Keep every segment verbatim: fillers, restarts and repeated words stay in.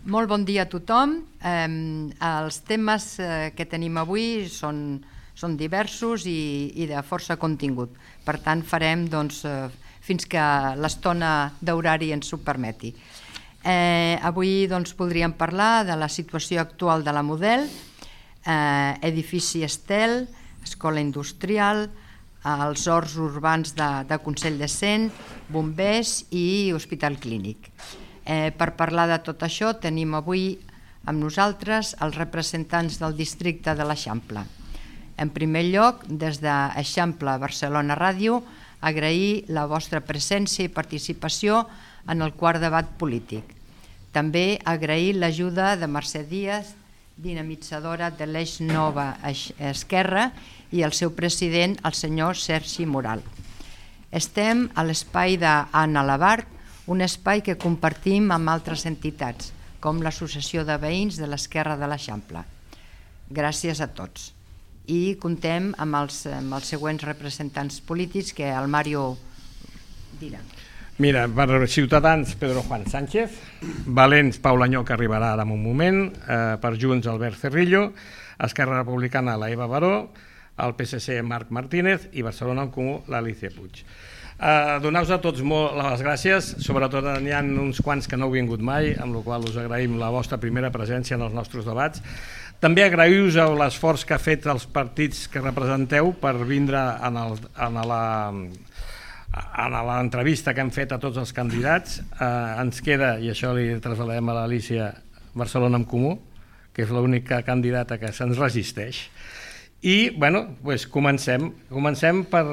Molt bon dia a tothom. Eh, els temes eh, que tenim avui són, són diversos i, i de força contingut. Per tant, farem doncs, eh, fins que l'estona d'horari ens ho permeti. Eh, avui doncs, podríem parlar de la situació actual de la Model, eh, edifici Estel, escola industrial, els horts urbans de, de Consell de Cent, bombers i hospital clínic. Eh, per parlar de tot això tenim avui amb nosaltres els representants del districte de l'Eixample. En primer lloc, des d'Eixample Barcelona Ràdio, agrair la vostra presència i participació en el quart debat polític. També agrair l'ajuda de Mercè Díaz, dinamitzadora de l'Eix Nova Esquerra, i el seu president, el senyor Sergi Moral. Estem a l'espai d'Anna Labart, un espai que compartim amb altres entitats, com l'Associació de Veïns de l'Esquerra de l'Eixample. Gràcies a tots. I comptem amb els, amb els següents representants polítics que el Mario dirà. Mira, per Ciutadans, Pedro Juan Sánchez, Valents, Pau Lanyó, que arribarà ara en un moment, eh, per Junts, Albert Cerrillo, Esquerra Republicana, la Eva Baró, el P S C, Marc Martínez, i Barcelona en Comú, l'Alicia Puig. Uh, Donar-vos a tots molt les gràcies, sobretot n'hi ha uns quants que no heu vingut mai, amb la qual us agraïm la vostra primera presència en els nostres debats. També agraïu-vos l'esforç que ha fet els partits que representeu per vindre en, el, en la en l'entrevista que hem fet a tots els candidats. Uh, ens queda, i això li traslladem a l'Alicia, Barcelona en Comú, que és l'única candidata que se'ns resisteix. I, bueno, doncs comencem. Comencem per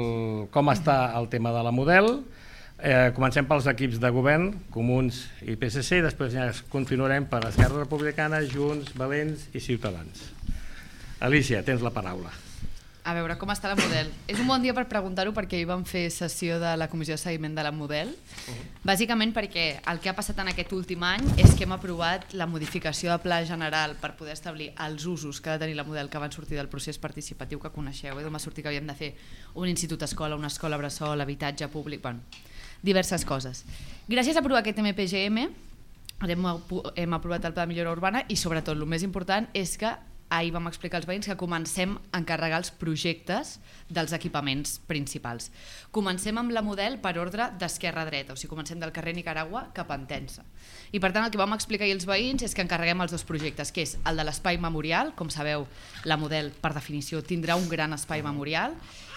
com està el tema de la Model. Eh, comencem pels equips de govern, Comuns i P S C, i després ja continuarem per Esquerra Republicana, Junts, Valents i Ciutadans. Alicia, tens la paraula. A veure, com està la Model? És un bon dia per preguntar-ho perquè ahir vam fer sessió de la Comissió de Seguiment de la Model, bàsicament perquè el que ha passat en aquest últim any és que hem aprovat la modificació de pla general per poder establir els usos que ha de tenir la Model que van sortir del procés participatiu que coneixeu, d'on va sortir que havíem de fer un institut escola, una escola bressol, habitatge públic, bueno, diverses coses. Gràcies a aprovar aquest M P G M hem, hem aprovat el pla de millora urbana i sobretot el més important és que ahir vam explicar als veïns que comencem a encarregar els projectes dels equipaments principals. Comencem amb la Model per ordre d'esquerra a dreta, o sigui, comencem del carrer Nicaragua cap a Entença. I per tant el que vam explicar ahir als veïns és que encarreguem els dos projectes, que és el de l'espai memorial, com sabeu, la Model per definició tindrà un gran espai memorial,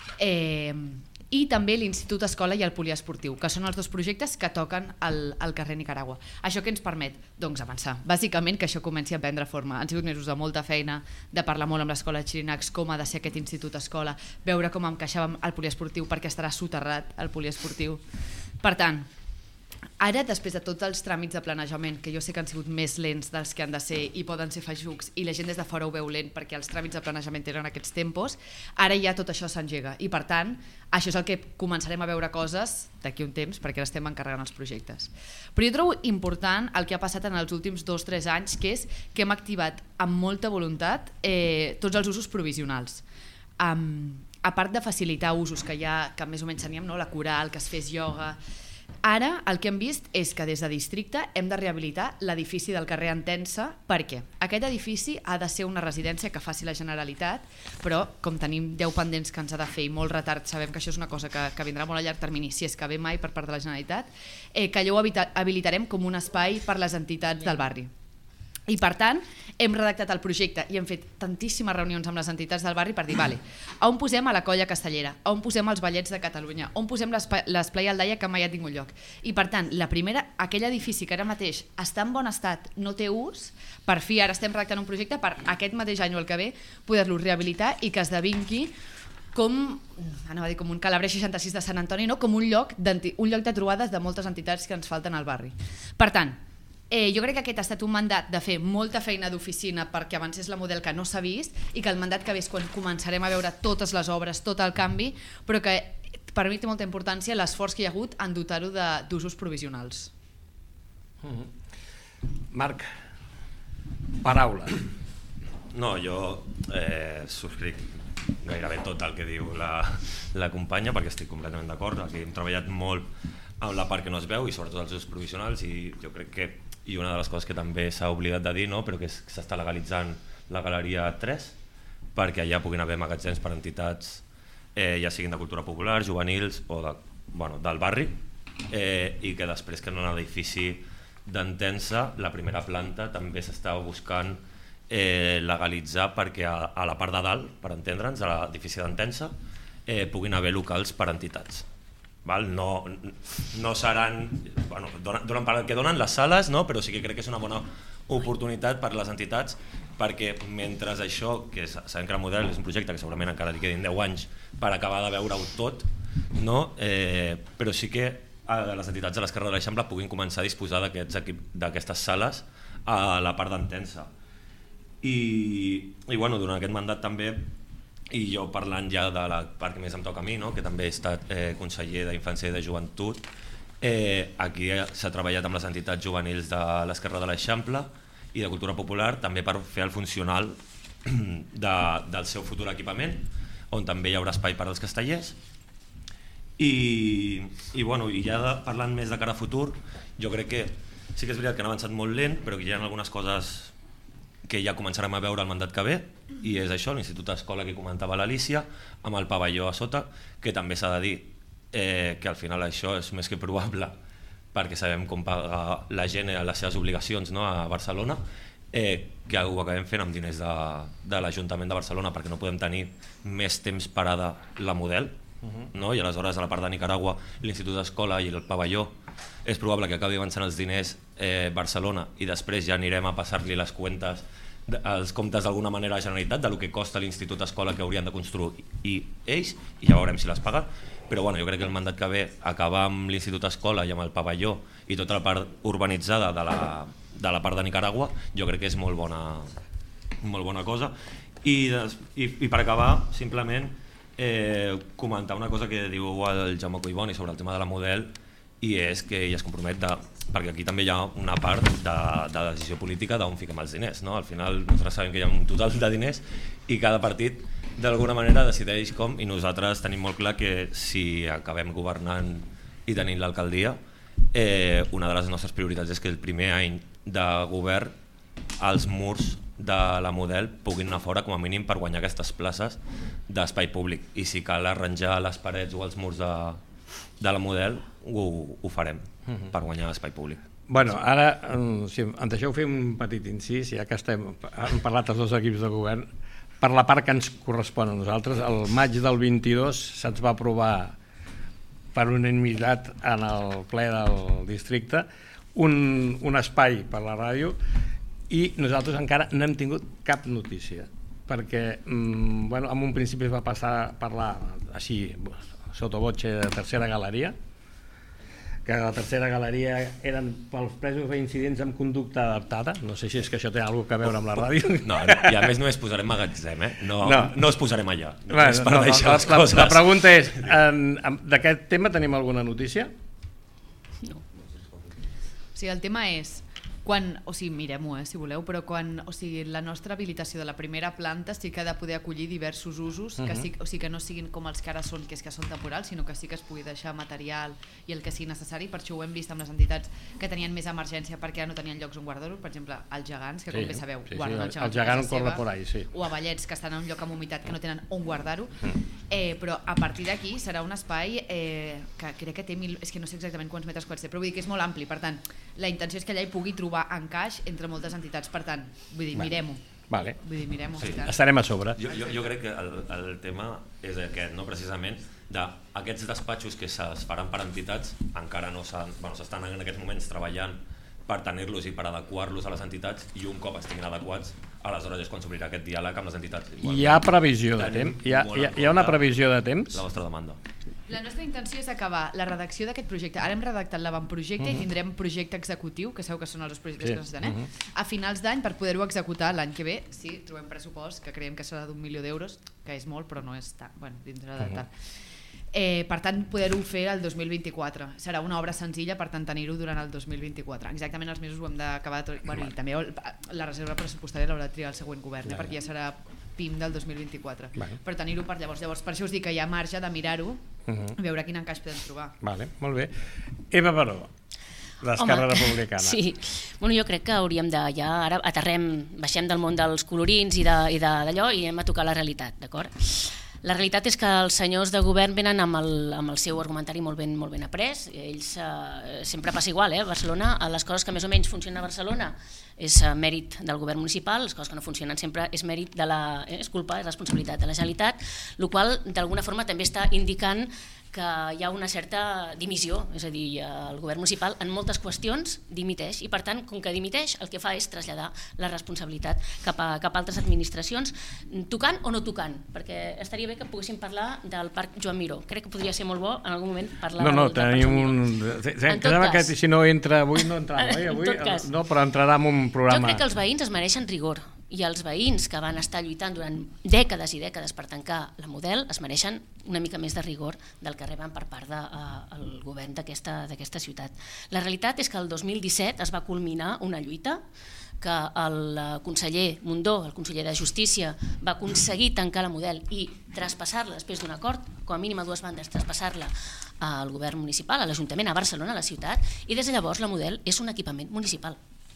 eh, i també l'Institut Escola i el Poliesportiu, que són els dos projectes que toquen al, al carrer Nicaragua. Això què ens permet? Doncs avançar. Bàsicament que això comenci a prendre forma. Han sigut mesos de molta feina, de parlar molt amb l'escola de Xirinacs, com ha de ser aquest Institut Escola, veure com encaixàvem el poliesportiu perquè estarà soterrat el poliesportiu. Per tant, ara, després de tots els tràmits de planejament, que jo sé que han sigut més lents dels que han de ser i poden ser feixucs, i la gent des de fora ho veu lent perquè els tràmits de planejament tenen aquests tempos, ara ja tot això s'engega. I per tant, això és el que començarem a veure coses d'aquí un temps, perquè ara estem encarregant els projectes. Però jo trobo important el que ha passat en els últims dos o tres anys, que és que hem activat amb molta voluntat eh, tots els usos provisionals. Um, a part de facilitar usos que ja que més o menys teníem, no? La coral, que es fes ioga. Ara el que hem vist és que des de districte hem de rehabilitar l'edifici del carrer Entença. Per què? Aquest edifici ha de ser una residència que faci la Generalitat, però com tenim deu pendents que ens ha de fer i molt retard, sabem que això és una cosa que, que vindrà molt a llarg termini, si és que ve mai per part de la Generalitat, eh, que allò ho habilitarem com un espai per les entitats del barri. I per tant, hem redactat el projecte i hem fet tantíssimes reunions amb les entitats del barri per dir, vale, on posem a la Colla Castellera, on posem els ballets de Catalunya, on posem l'esplai Aldaia que mai ha tingut lloc. I per tant, la primera, aquell edifici que ara mateix està en bon estat, no té ús, per fi ara estem redactant un projecte per aquest mateix any o el que ve poder-lo rehabilitar i que esdevingui com, anava a dir, com un Calabrer seixanta-sis de Sant Antoni, no? Com un lloc, un lloc de trobades de moltes entitats que ens falten al barri. Per tant, Eh, jo crec que aquest ha estat un mandat de fer molta feina d'oficina perquè avancés la Model que no s'ha vist i que el mandat que ve és quan començarem a veure totes les obres, tot el canvi, però que per mi té molta importància l'esforç que hi ha hagut en dotar-ho d'usos provisionals. Mm-hmm. Marc, paraula. No, jo eh, subscric gairebé tot el que diu la, la companya perquè estic completament d'acord. Aquí hem treballat molt amb la part que no es veu i sobretot els usos provisionals i jo crec que i una de les coses que també s'ha oblidat de dir, no? Però que s'està legalitzant la Galeria tres, perquè allà puguin haver magatzems per entitats, eh, ja siguin de cultura popular, juvenils o de, bueno, del barri, eh, i que després que en l'edifici d'Entença, la primera planta també s'està buscant eh, legalitzar perquè a, a la part de dalt, per entendre'ns, a l'edifici d'Entença, eh, puguin haver locals per entitats. Val? No, no seran, bueno, donen, donen per el que donen les sales, no? Però sí que crec que és una bona oportunitat per a les entitats, perquè mentre això, que sabem que el model és un projecte que segurament encara li quedin deu anys per acabar de veure-ho tot, no? eh, però sí que les entitats de l'Esquerra de l'Eixample puguin començar a disposar d'aquestes sales a la part d'Entença. I, i bueno, durant aquest mandat també, i jo parlant ja de la part que més em toca a mi, no? Que també he estat eh, conseller d'Infància i de Joventut, eh, aquí s'ha treballat amb les entitats juvenils de l'Esquerra de l'Eixample i de Cultura Popular també per fer el funcional de, del seu futur equipament, on també hi haurà espai per als castellers. I, i, bueno, i ja de, parlant més de cara a futur, jo crec que sí que és veritat que han avançat molt lent, però que hi ha algunes coses que ja començarem a veure el mandat que ve, i és això, l'Institut d'Escola que comentava l'Alícia, amb el pavelló a sota, que també s'ha de dir eh, que al final això és més que probable, perquè sabem com paga la gent les seves obligacions, no, a Barcelona, eh, que ho acabem fent amb diners de, de l'Ajuntament de Barcelona, perquè no podem tenir més temps parada la model, Uh-huh. no? I aleshores a la part de Nicaragua l'Institut d'Escola i el pavelló és probable que acabi avançant els diners eh, Barcelona, i després ja anirem a passar-li les cuentes, els comptes d'alguna manera a la Generalitat de lo que costa l'Institut d'Escola que haurien de construir i ells, i ja veurem si les paguen. Però bueno, jo crec que el mandat que ve, acabar amb l'Institut d'Escola i amb el pavelló i tota la part urbanitzada de la, de la part de Nicaragua, jo crec que és molt bona, molt bona cosa. I, des, i, i per acabar, simplement Eh, comentar una cosa que diu el Jaume Collboni sobre el tema de la model, i és que ell es compromet de, perquè aquí també hi ha una part de, de decisió política d'on fiquem els diners, no? Al final nosaltres sabem que hi ha un total de diners i cada partit d'alguna manera decideix com, i nosaltres tenim molt clar que si acabem governant i tenint l'alcaldia, eh, una de les nostres prioritats és que el primer any de govern els murs de la model puguin anar fora com a mínim per guanyar aquestes places d'espai públic, i si cal arranjar les parets o els murs de, de la model ho, ho farem uh-huh. per guanyar espai públic. Bueno, ara, si em deixeu fer un petit incís, ja que estem, hem parlat els dos equips de govern, per la part que ens correspon a nosaltres, el maig del vint-i-dos se'ns va aprovar per unanimitat en el ple del districte un, un espai per la ràdio, i nosaltres encara no hem tingut cap notícia, perquè mm, bueno, en un principi es va passar a parlar així, sottovoce, de tercera galeria, que la tercera galeria eren pels presos reincidents amb conducta adaptada, no sé si és que això té alguna cosa a veure amb la ràdio. No, i a més només posarem magatzem, eh? no, no. no es posarem allà, bueno, per no, deixar no, les la, coses. La pregunta és, d'aquest tema tenim alguna notícia? No. O sigui, el tema és quan, o sigui, mirem-ho, eh, si voleu, però quan, o sigui, la nostra habilitació de la primera planta sí que ha de poder acollir diversos usos, uh-huh. que sí, o sigui, que no siguin com els que ara són, que és que són temporals, sinó que sí que es pugui deixar material i el que sigui necessari. Per això ho hem vist amb les entitats que tenien més emergència perquè no tenien llocs on guardar-ho, per exemple, els gegants, que com sí, bé sabeu, sí, guarden sí, el gegant, el gegant corre por ahí, sí. o a Vallets, que estan en un lloc amb humitat que no tenen on guardar-ho, uh-huh. eh, però a partir d'aquí serà un espai eh, que crec que té mil, és que no sé exactament quants metres quadrats té, però vull dir que és molt ampli, per tant, la intenció és que allà hi pugui trobar encaix entre moltes entitats, per tant, vull dir, mirem-ho. Vale. Vull dir, mirem-ho. Sí. Estarem a sobre. Jo, jo, jo crec que el, el tema és aquest, no? Precisament d'aquests despatxos que es faran per entitats, encara no s'han, bueno, s'estan en aquests moments treballant per tenir-los i per adequar-los a les entitats, i un cop estiguin adequats, aleshores és quan s'obrirà aquest diàleg amb les entitats. Igual, hi ha previsió de temps? Hi ha, hi ha, hi ha una previsió de temps? La vostra demanda. La nostra intenció és acabar la redacció d'aquest projecte. Ara hem redactat l'avantprojecte uh-huh. i tindrem projecte executiu, que sabeu que són els dos projectes sí. que necessitem, eh? uh-huh. a finals d'any, per poder-ho executar l'any que ve, si trobem pressupost, que creiem que serà d'un milió d'euros, que és molt però no és tant, bueno, dintre de tant. Uh-huh. Eh, per tant, poder-ho fer el dos mil vint-i-quatre. Serà una obra senzilla, per tant, tenir-ho durant el dos mil vint-i-quatre. Exactament els mesos ho hem d'acabar tot. Bueno, i també la reserva pressupostària l'haurà de triar el següent govern, eh, perquè ja serà P I M del dos mil vint-i-quatre. Vale. Per tenir-ho per llavors. Llavors, per això us dic que hi ha marge de mirar-ho, uh-huh. i veure quin encaix podem trobar. Vale, molt bé. Eva Baró. d'Esquerra Republicana. Sí, bueno, jo crec que hauríem de, ja ara aterrem, baixem del món dels colorins i d'allò i, de, i anem a tocar la realitat, d'acord? La realitat és que els senyors de govern venen amb el, amb el seu argumentari molt ben, molt ben après. Ells eh, sempre passa igual, eh? A Barcelona, les coses que més o menys funcionen a Barcelona és eh, mèrit del govern municipal, les coses que no funcionen sempre és mèrit de la, eh, és culpa, és responsabilitat de la Generalitat, el qual d'alguna forma també està indicant que hi ha una certa dimissió, és a dir, el govern municipal en moltes qüestions dimiteix i per tant, com que dimiteix, el que fa és traslladar la responsabilitat cap a, cap a altres administracions, tocant o no tocant, perquè estaria bé que poguéssim parlar del Parc Joan Miró. Crec que podria ser molt bo en algun moment parlar no, no, del Parc Joan Miró. Un... Quedava que si no entra avui, no entrava, eh? Avui, no, però entrarà en un programa. Jo crec que els veïns es mereixen rigor i els veïns que van estar lluitant durant dècades i dècades per tancar la Model es mereixen una mica més de rigor del que reben per part del de, uh, govern d'aquesta ciutat. La realitat és que el dos mil disset es va culminar una lluita que el conseller Mundó, el conseller de Justícia, va aconseguir tancar la Model i traspassar-la després d'un acord, com a mínim a dues bandes, traspassar-la al govern municipal, a l'Ajuntament, a Barcelona, a la ciutat, i des de llavors la Model és un equipament municipal.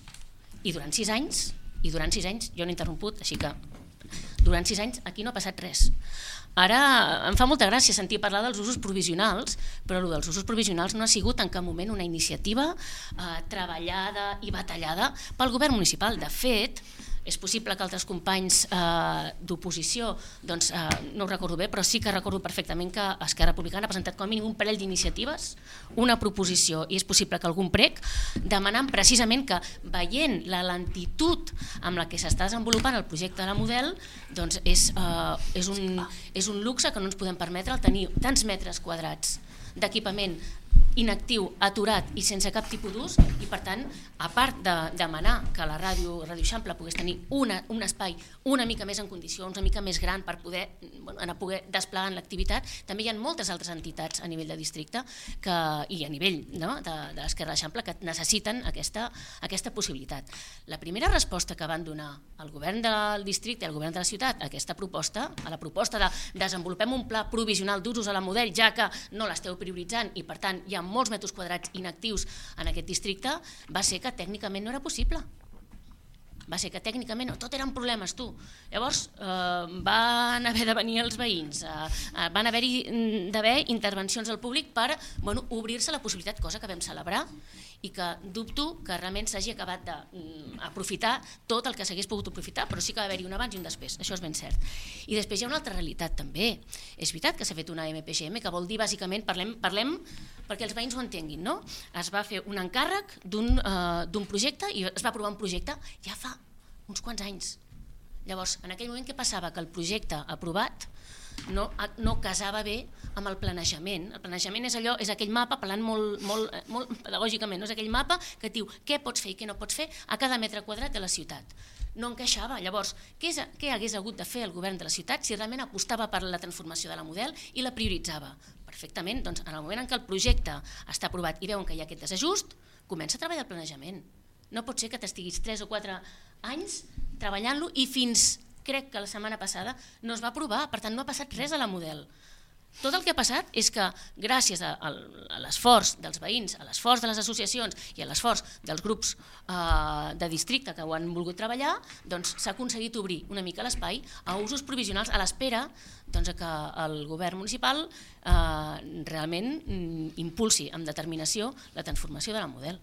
I durant sis anys i durant sis anys, jo no he interromput, així que durant sis anys aquí no ha passat res. Ara em fa molta gràcia sentir parlar dels usos provisionals, però el dels usos provisionals no ha sigut en cap moment una iniciativa eh, treballada i batallada pel govern municipal. De fet, és possible que altres companys eh, d'oposició, doncs, eh, no ho recordo bé, però sí que recordo perfectament que Esquerra Republicana ha presentat com a mínim un parell d'iniciatives, una proposició, i és possible que algun prec, demanant precisament que, veient la lentitud amb la que s'està desenvolupant el projecte de la Model, doncs és, eh, és, un, és un luxe que no ens podem permetre el tenir tants metres quadrats d'equipament inactiu, aturat i sense cap tipus d'ús, i per tant, a part de demanar que la ràdio, Ràdio Eixample pogués tenir una, un espai una mica més en condicions, una mica més gran per poder, bueno, anar poder desplegar en l'activitat, també hi ha moltes altres entitats a nivell de districte que, i a nivell, no, de, de l'Esquerra d'Eixample que necessiten aquesta, aquesta possibilitat. La primera resposta que van donar el govern del districte i el govern de la ciutat a aquesta proposta, a la proposta de desenvolupem un pla provisional d'usos a la Model, ja que no l'esteu prioritzant i per tant hi ha molts metres quadrats inactius en aquest districte, va ser que tècnicament no era possible. Va ser que tècnicament no, tot eren problemes, tu. Llavors eh, van haver de venir els veïns, eh, van haver-hi d'haver intervencions al públic per bueno, obrir-se la possibilitat, cosa que vam celebrar i que dubto que realment s'hagi acabat d'aprofitar tot el que s'hagués pogut aprofitar, però sí que va haver-hi un abans i un després, això és ben cert. I després hi ha una altra realitat també. És veritat que s'ha fet una M P G M, que vol dir bàsicament, parlem, parlem perquè els veïns ho entenguin, no? Es va fer un encàrrec d'un uh, projecte i es va aprovar un projecte ja fa uns quants anys. Llavors, en aquell moment què passava? Que el projecte aprovat no, no casava bé amb el planejament. El planejament és allò, és aquell mapa, parlant molt, molt, molt pedagògicament, no? És aquell mapa que et diu què pots fer i què no pots fer a cada metre quadrat de la ciutat. No encaixava. Llavors, què, és, què hagués hagut de fer el govern de la ciutat si realment apostava per la transformació de la Model i la prioritzava? Perfectament, doncs en el moment en què el projecte està aprovat i veuen que hi ha aquest desajust, comença a treballar el planejament. No pot ser que t'estiguis tres o quatre anys treballant-lo i fins, crec que la setmana passada, no es va aprovar, per tant no ha passat res a la Model. Tot el que ha passat és que gràcies a, a l'esforç dels veïns, a l'esforç de les associacions i a l'esforç dels grups eh, de districte que ho han volgut treballar, doncs s'ha aconseguit obrir una mica l'espai a usos provisionals a l'espera doncs, que el govern municipal eh, realment impulsi amb determinació la transformació de la Model.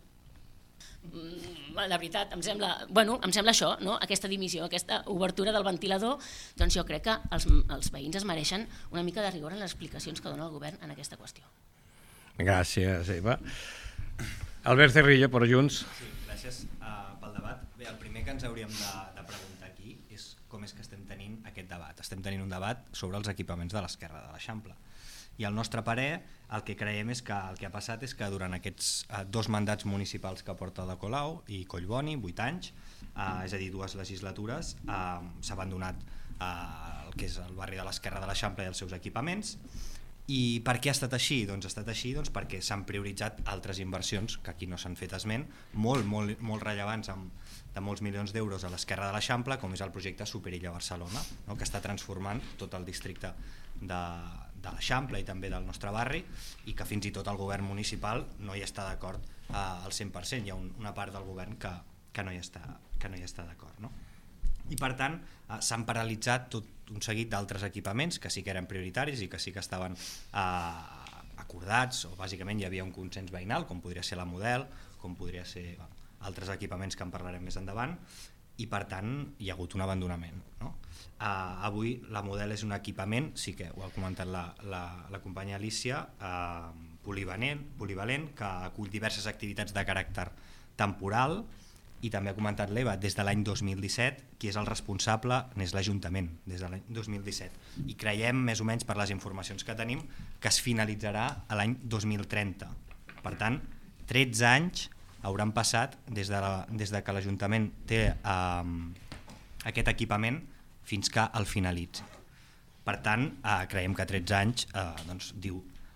La veritat, em sembla, bueno, em sembla això, no? Aquesta dimissió, aquesta obertura del ventilador, doncs jo crec que els, els veïns es mereixen una mica de rigor en les explicacions que dona el govern en aquesta qüestió. Gràcies, Eva. Albert Cerrillo, per Junts. Sí, gràcies uh, pel debat. Bé, el primer que ens hauríem de, de preguntar aquí és com és que estem tenint aquest debat. Estem tenint un debat sobre els equipaments de l'Esquerra de l'Eixample. I al nostre parer el que creiem és que el que ha passat és que durant aquests eh, dos mandats municipals que porta Ada Colau i Collboni, vuit anys, eh, és a dir, dues legislatures, eh, s'ha abandonat eh, el que és el barri de l'Esquerra de l'Eixample i els seus equipaments. I per què ha estat així? Doncs ha estat així doncs, perquè s'han prioritzat altres inversions, que aquí no s'han fet esment, molt, molt, molt rellevants, amb, de molts milions d'euros a l'Esquerra de l'Eixample, com és el projecte Superilla Barcelona, no? Que està transformant tot el districte de, de l'Eixample i també del nostre barri, i que fins i tot el govern municipal no hi està d'acord uh, al cent per cent, hi ha un, una part del govern que, que no hi està, que no hi està d'acord, no? I per tant uh, s'han paralitzat tot un seguit d'altres equipaments que sí que eren prioritaris i que sí que estaven uh, acordats, o bàsicament hi havia un consens veïnal, com podria ser la Model, com podria ser uh, altres equipaments que en parlarem més endavant, i per tant hi ha hagut un abandonament, no? Uh, avui la Model és un equipament, sí que ho ha comentat la, la, la companya Alicia, uh, polivalent, polivalent, que acull diverses activitats de caràcter temporal, i també ha comentat l'Eva, des de l'any dos mil disset, qui és el responsable n'és l'Ajuntament, des de l'any dos mil disset, i creiem, més o menys per les informacions que tenim, que es finalitzarà a l'any dos mil trenta. Per tant, tretze anys hauran passat des de, la, des de que l'Ajuntament té eh, aquest equipament fins que el finalitzi. Per tant, eh, creiem que tretze anys eh, doncs, diu,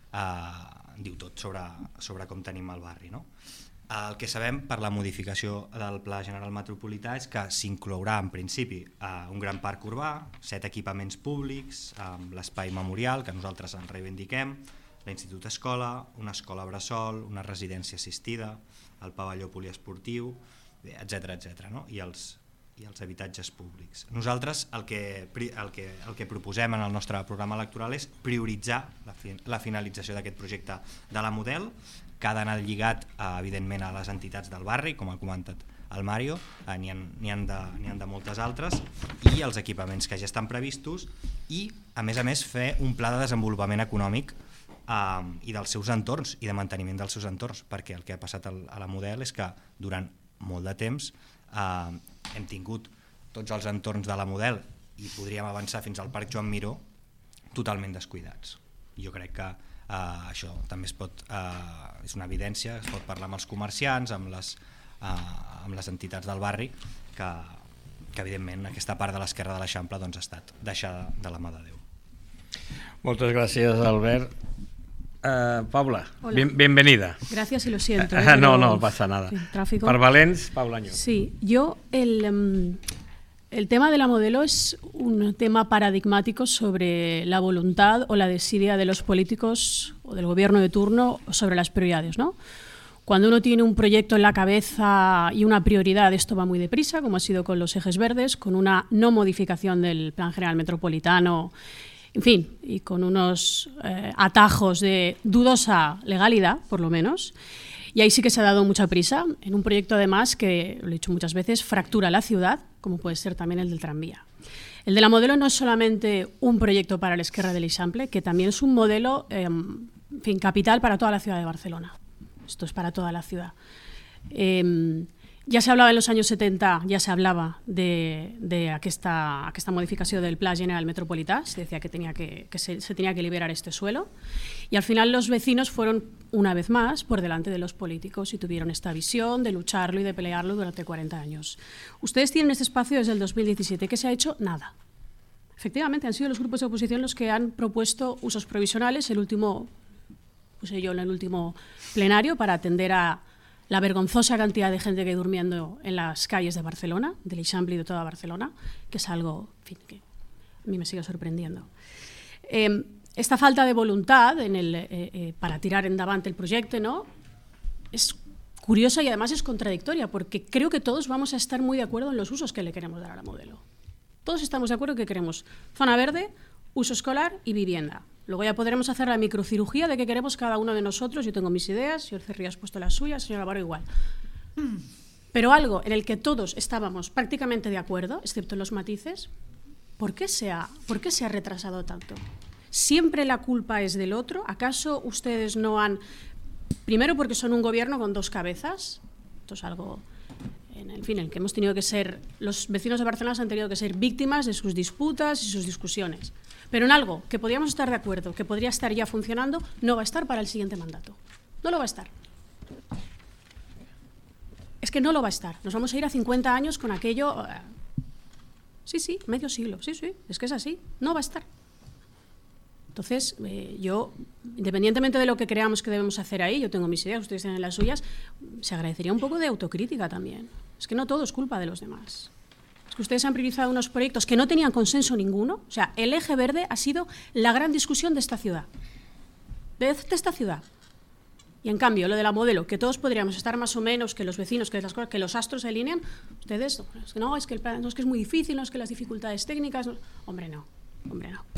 eh, diu tot sobre, sobre com tenim el barri, no? El que sabem per la modificació del Pla General Metropolità és que s'inclourà en principi eh, un gran parc urbà, set equipaments públics, amb l'espai memorial que nosaltres en reivindiquem, l'Institut Escola, una escola bressol, una residència assistida, el pavelló poliesportiu, etcètera, etcètera, no? I els i els habitatges públics. Nosaltres el que, el, que, el que proposem en el nostre programa electoral és prioritzar la, fi, la finalització d'aquest projecte de la Model, que ha d'anar lligat eh, evidentment a les entitats del barri, com ha comentat el Mario, eh, n'hi ha, n'hi ha, de, n'hi ha de moltes altres, i els equipaments que ja estan previstos, i a més a més fer un pla de desenvolupament econòmic eh, i dels seus entorns i de manteniment dels seus entorns, perquè el que ha passat a la Model és que durant molt de temps Uh, hem tingut tots els entorns de la Model i podríem avançar fins al Parc Joan Miró totalment descuidats. Jo crec que uh, això també es pot, uh, és una evidència, es pot parlar amb els comerciants, amb les, uh, amb les entitats del barri, que, que evidentment aquesta part de l'esquerra de l'Eixample doncs, ha estat deixada de la mà de Déu. Moltes gràcies, Albert. Uh, Paula, bien, bienvenida. Gracias y lo siento. ¿eh? No, pero, no pasa nada. En tráfico. Per Valens, Paula Añó. Sí, yo el, el tema de la Modelo es un tema paradigmático sobre la voluntad o la desidia de los políticos o del gobierno de turno sobre las prioridades, ¿no? Cuando uno tiene un proyecto en la cabeza y una prioridad, esto va muy deprisa, como ha sido con los ejes verdes, con una no modificación del Plan General Metropolitano, en fin, y con unos eh, atajos de dudosa legalidad, por lo menos. Y ahí sí que se ha dado mucha prisa, en un proyecto además que, lo he dicho muchas veces, fractura la ciudad, como puede ser también el del tranvía. El de la Modelo no es solamente un proyecto para la Esquerra del Eixample, que también es un modelo, eh, en fin, capital para toda la ciudad de Barcelona. Esto es para toda la ciudad. Eh, Ja se hablava en los años setenta, ya se hablaba de, de aquesta, aquesta modificació del Pla General Metropolità, se decía que, tenía que, que se, se tenía que liberar este suelo, y al final los vecinos fueron una vez más por delante de los políticos y tuvieron esta visión de lucharlo y de pelearlo durante cuarenta años. Ustedes tienen este espacio desde el dos mil diecisiete, ¿qué se ha hecho? Nada. Efectivamente, han sido los grupos de oposición los que han propuesto usos provisionales, el último, puse yo en el último plenario, para atender a la vergonzosa cantidad de gente que hay durmiendo en las calles de Barcelona, del Eixample y de toda Barcelona, que es algo, en fin, que a mí me sigue sorprendiendo. Eh, esta falta de voluntad en el, eh, eh, para tirar endavant el projecte, ¿no?, es curiosa y además es contradictoria, porque creo que todos vamos a estar muy de acuerdo en los usos que le queremos dar a la Modelo. Todos estamos de acuerdo que queremos zona verde, uso escolar y vivienda. Luego ya podremos hacer la microcirugía de qué queremos cada uno de nosotros. Yo tengo mis ideas, señor Cerrillo has puesto las suyas, señor Alvaro igual. Pero algo en el que todos estábamos prácticamente de acuerdo, excepto en los matices, ¿por qué se ha, por qué se ha retrasado tanto? ¿Siempre la culpa es del otro? ¿Acaso ustedes no han...? Primero porque son un gobierno con dos cabezas. Esto es algo... En fin, en el que hemos tenido que ser, los vecinos de Barcelona han tenido que ser víctimas de sus disputas y sus discusiones. Pero en algo que podríamos estar de acuerdo, que podría estar ya funcionando, no va a estar para el siguiente mandato. No lo va a estar. Es que no lo va a estar. Nos vamos a ir a cincuenta años con aquello... Uh, sí, sí, medio siglo, sí, sí, es que es así. No va a estar. Entonces, eh, yo, independientemente de lo que creamos que debemos hacer ahí, yo tengo mis ideas, ustedes tienen las suyas, se agradecería un poco de autocrítica también. Es que no todo es culpa de los demás. Es que ustedes han priorizado unos proyectos que no tenían consenso ninguno. O sea, el eje verde ha sido la gran discusión de esta ciudad. De esta ciudad. Y en cambio, lo de la modelo, que todos podríamos estar más o menos, que los vecinos, que las cosas, que los astros se alinean, ustedes, no, es que, el plan, no, es que es muy difícil, no es que las dificultades técnicas... No. Hombre, no, hombre, no.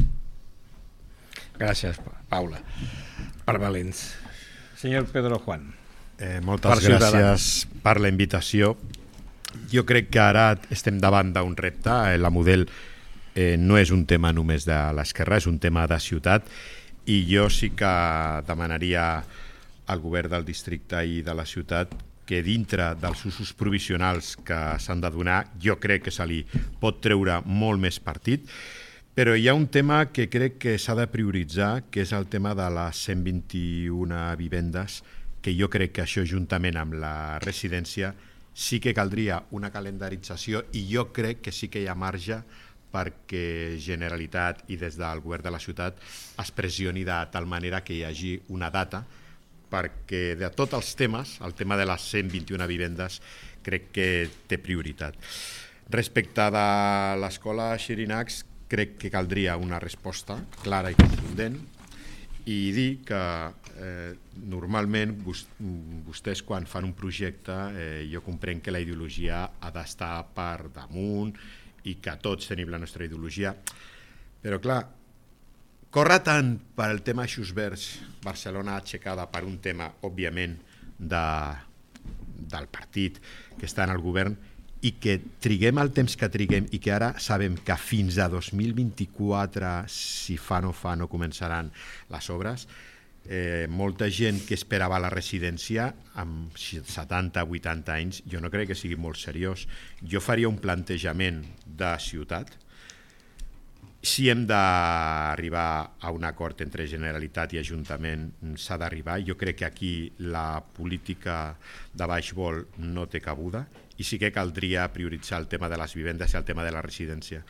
Gràcies, Paula. Per valents. Senyor Pedro Juan. Eh, moltes gràcies per la invitació. Jo crec que ara estem davant d'un repte. La model eh, no és un tema només de l'esquerra, és un tema de ciutat, i jo sí que demanaria al govern del districte i de la ciutat que dintre dels usos provisionals que s'han de donar, jo crec que se li pot treure molt més partit, però hi ha un tema que crec que s'ha de prioritzar, que és el tema de les cent vint-i-una vivendes, que jo crec que això, juntament amb la residència, sí que caldria una calendarització, i jo crec que sí que hi ha marge perquè Generalitat i des del govern de la ciutat es pressioni de tal manera que hi hagi una data, perquè de tots els temes, el tema de les cent vint-i-una vivendes crec que té prioritat. Respecte de l'escola Xirinacs, crec que caldria una resposta clara i contundent, i dir que eh, normalment vostès quan fan un projecte, eh, jo comprenc que la ideologia ha d'estar per damunt i que tots tenim la nostra ideologia, però clar, corre tant per el tema Xusverds, Barcelona aixecada per un tema, òbviament, de, del partit que està en el govern, i que triguem el temps que triguem, i que ara sabem que fins a dos mil vint-i-quatre, si fa no fa, no començaran les obres. Eh, molta gent que esperava la residència amb setanta o vuitanta anys, jo no crec que sigui molt seriós. Jo faria un plantejament de ciutat. Si hem d'arribar a un acord entre Generalitat i Ajuntament, s'ha d'arribar. Jo crec que aquí la política de baix vol no té cabuda, i sí que caldria prioritzar el tema de les vivendes i el tema de la residència.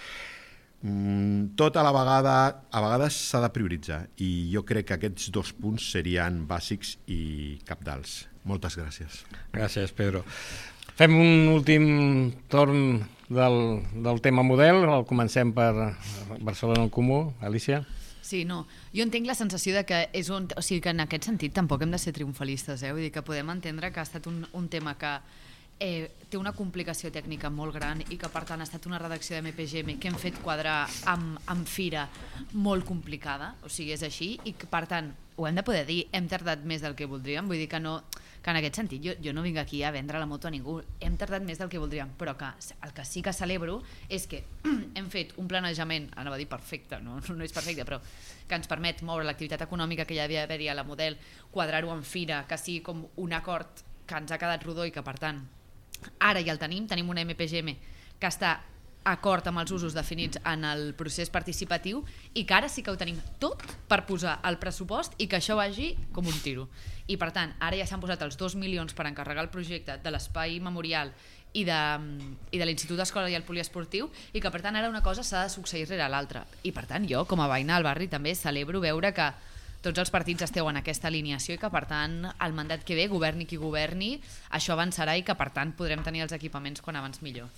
Tot a la vegada, a vegades s'ha de prioritzar, i jo crec que aquests dos punts serien bàsics i cabdals. Moltes gràcies. Gràcies, Pedro. Fem un últim torn del, del tema model. El comencem per Barcelona en Comú. Alicia? Sí, no. Jo entenc la sensació de que és un... O sigui, que en aquest sentit tampoc hem de ser triomfalistes, eh? Vull dir que podem entendre que ha estat un, un tema que eh, té una complicació tècnica molt gran i que, per tant, ha estat una redacció de M P G M que hem fet quadrar amb, amb fira molt complicada, o sigui, és així, i que, per tant, ho hem de poder dir, hem tardat més del que voldríem, vull dir que no... que en aquest sentit jo, jo no vinc aquí a vendre la moto a ningú, hem tardat més del que voldríem, però que el que sí que celebro és que hem fet un planejament, anava a dir perfecte, no, no és perfecte, però que ens permet moure l'activitat econòmica que hi havia d'haver-hi a la model, quadrar-ho en fira, que sigui com un acord que ens ha quedat rodó i que, per tant, ara ja el tenim, tenim una M P G M que està acord amb els usos definits en el procés participatiu i que ara sí que ho tenim tot per posar el pressupost i que això vagi com un tiro. I per tant, ara ja s'han posat els dos milions per encarregar el projecte de l'espai memorial i de, i de l'Institut d'Escola i el Poliesportiu, i que per tant ara una cosa s'ha de succeir rere l'altra. I per tant jo, com a veïna del barri, també celebro veure que tots els partits esteu en aquesta alineació i que per tant el mandat que ve, governi qui governi, això avançarà i que per tant podrem tenir els equipaments quan abans millor.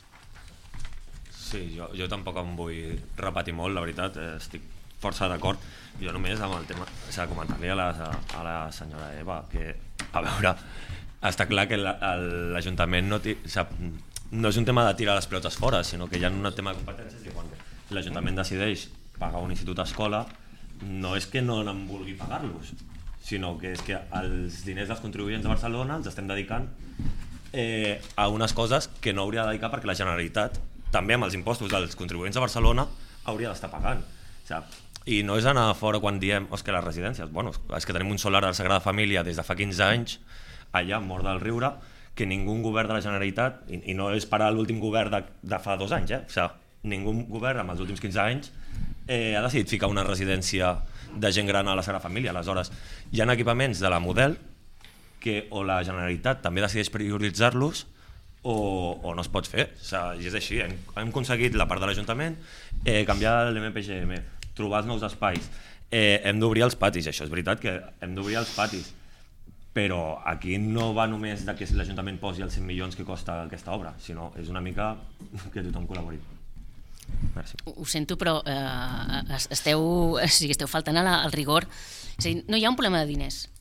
Sí, jo, jo tampoc em vull repetir molt, la veritat, estic força d'acord. Jo només amb el tema, o sigui, comentar-li a, la, a la senyora Eva que, a veure, està clar que l'Ajuntament no, o sigui, no és un tema de tirar les pilotes fora, sinó que hi ha un tema de competències i quan l'Ajuntament decideix pagar un institut d'escola, no és que no en vulgui pagar-los, sinó que és que els diners dels contribuents de Barcelona els estem dedicant eh, a unes coses que no hauria de dedicar perquè la Generalitat també amb els impostos dels contribuents de Barcelona hauria d'estar pagant. O sigui, i no és anar fora quan diem oh, és que les residències, bueno, és que tenim un solar de la Sagrada Família des de fa quinze anys allà, mort del riure, que ningú govern de la Generalitat, i, i no és per a l'últim govern de, de fa dos anys, eh? O sigui, ningú govern amb els últims quinze anys eh, ha decidit ficar una residència de gent gran a la Sagrada Família. Aleshores, hi ha equipaments de la model que o la Generalitat també decideix prioritzar-los O, o no es pot fer, o sigui, és així, hem, hem aconseguit la part de l'Ajuntament, eh, canviar l'M P G M, trobar els nous espais, eh, hem d'obrir els patis, això és veritat que hem d'obrir els patis, però aquí no va només de que l'Ajuntament posi els cent milions que costa aquesta obra, sinó és una mica que tothom col·labori. Gràcies. Ho sento, però eh, esteu, o sigui, esteu faltant al rigor, és a dir, no hi ha un problema de diners.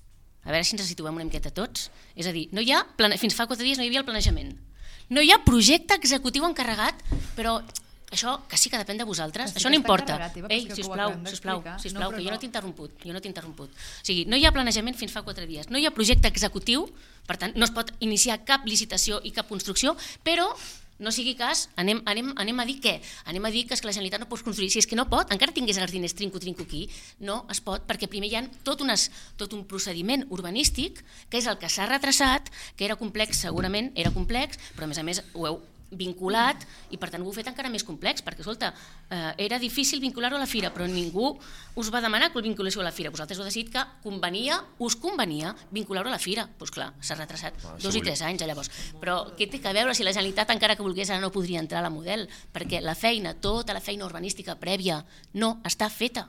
a veure si ens situem una miqueta tots, és a dir, no hi ha, fins fa quatre dies no hi havia el planejament, no hi ha projecte executiu encarregat, però això que sí que depèn de vosaltres, això no importa. Ei, sisplau, sisplau, sisplau, que jo no t'he interromput, jo no t'he interromput. O sigui, no hi ha planejament fins fa quatre dies, no hi ha projecte executiu, per tant, no es pot iniciar cap licitació i cap construcció, però no sigui cas, anem, anem, anem a dir què? Anem a dir que, és que la Generalitat no pot construir. Si és que no pot, encara tingués els diners trinco, trinco aquí, no es pot, perquè primer hi ha tot, unes, tot un procediment urbanístic, que és el que s'ha retrasat, que era complex, segurament era complex, però a més a més ho heu vinculat i per tant ho heu fet encara més complex, perquè escolta, eh, era difícil vincular-ho a la fira, però ningú us va demanar que el vinculació a la fira, vosaltres heu decidit que convenia, us convenia vincular-ho a la fira, doncs clar, s'ha retrasat ah, dos i tres anys llavors, però què té que veure si la Generalitat encara que volgués ara no podria entrar a la Model, perquè la feina, tota la feina urbanística prèvia no està feta,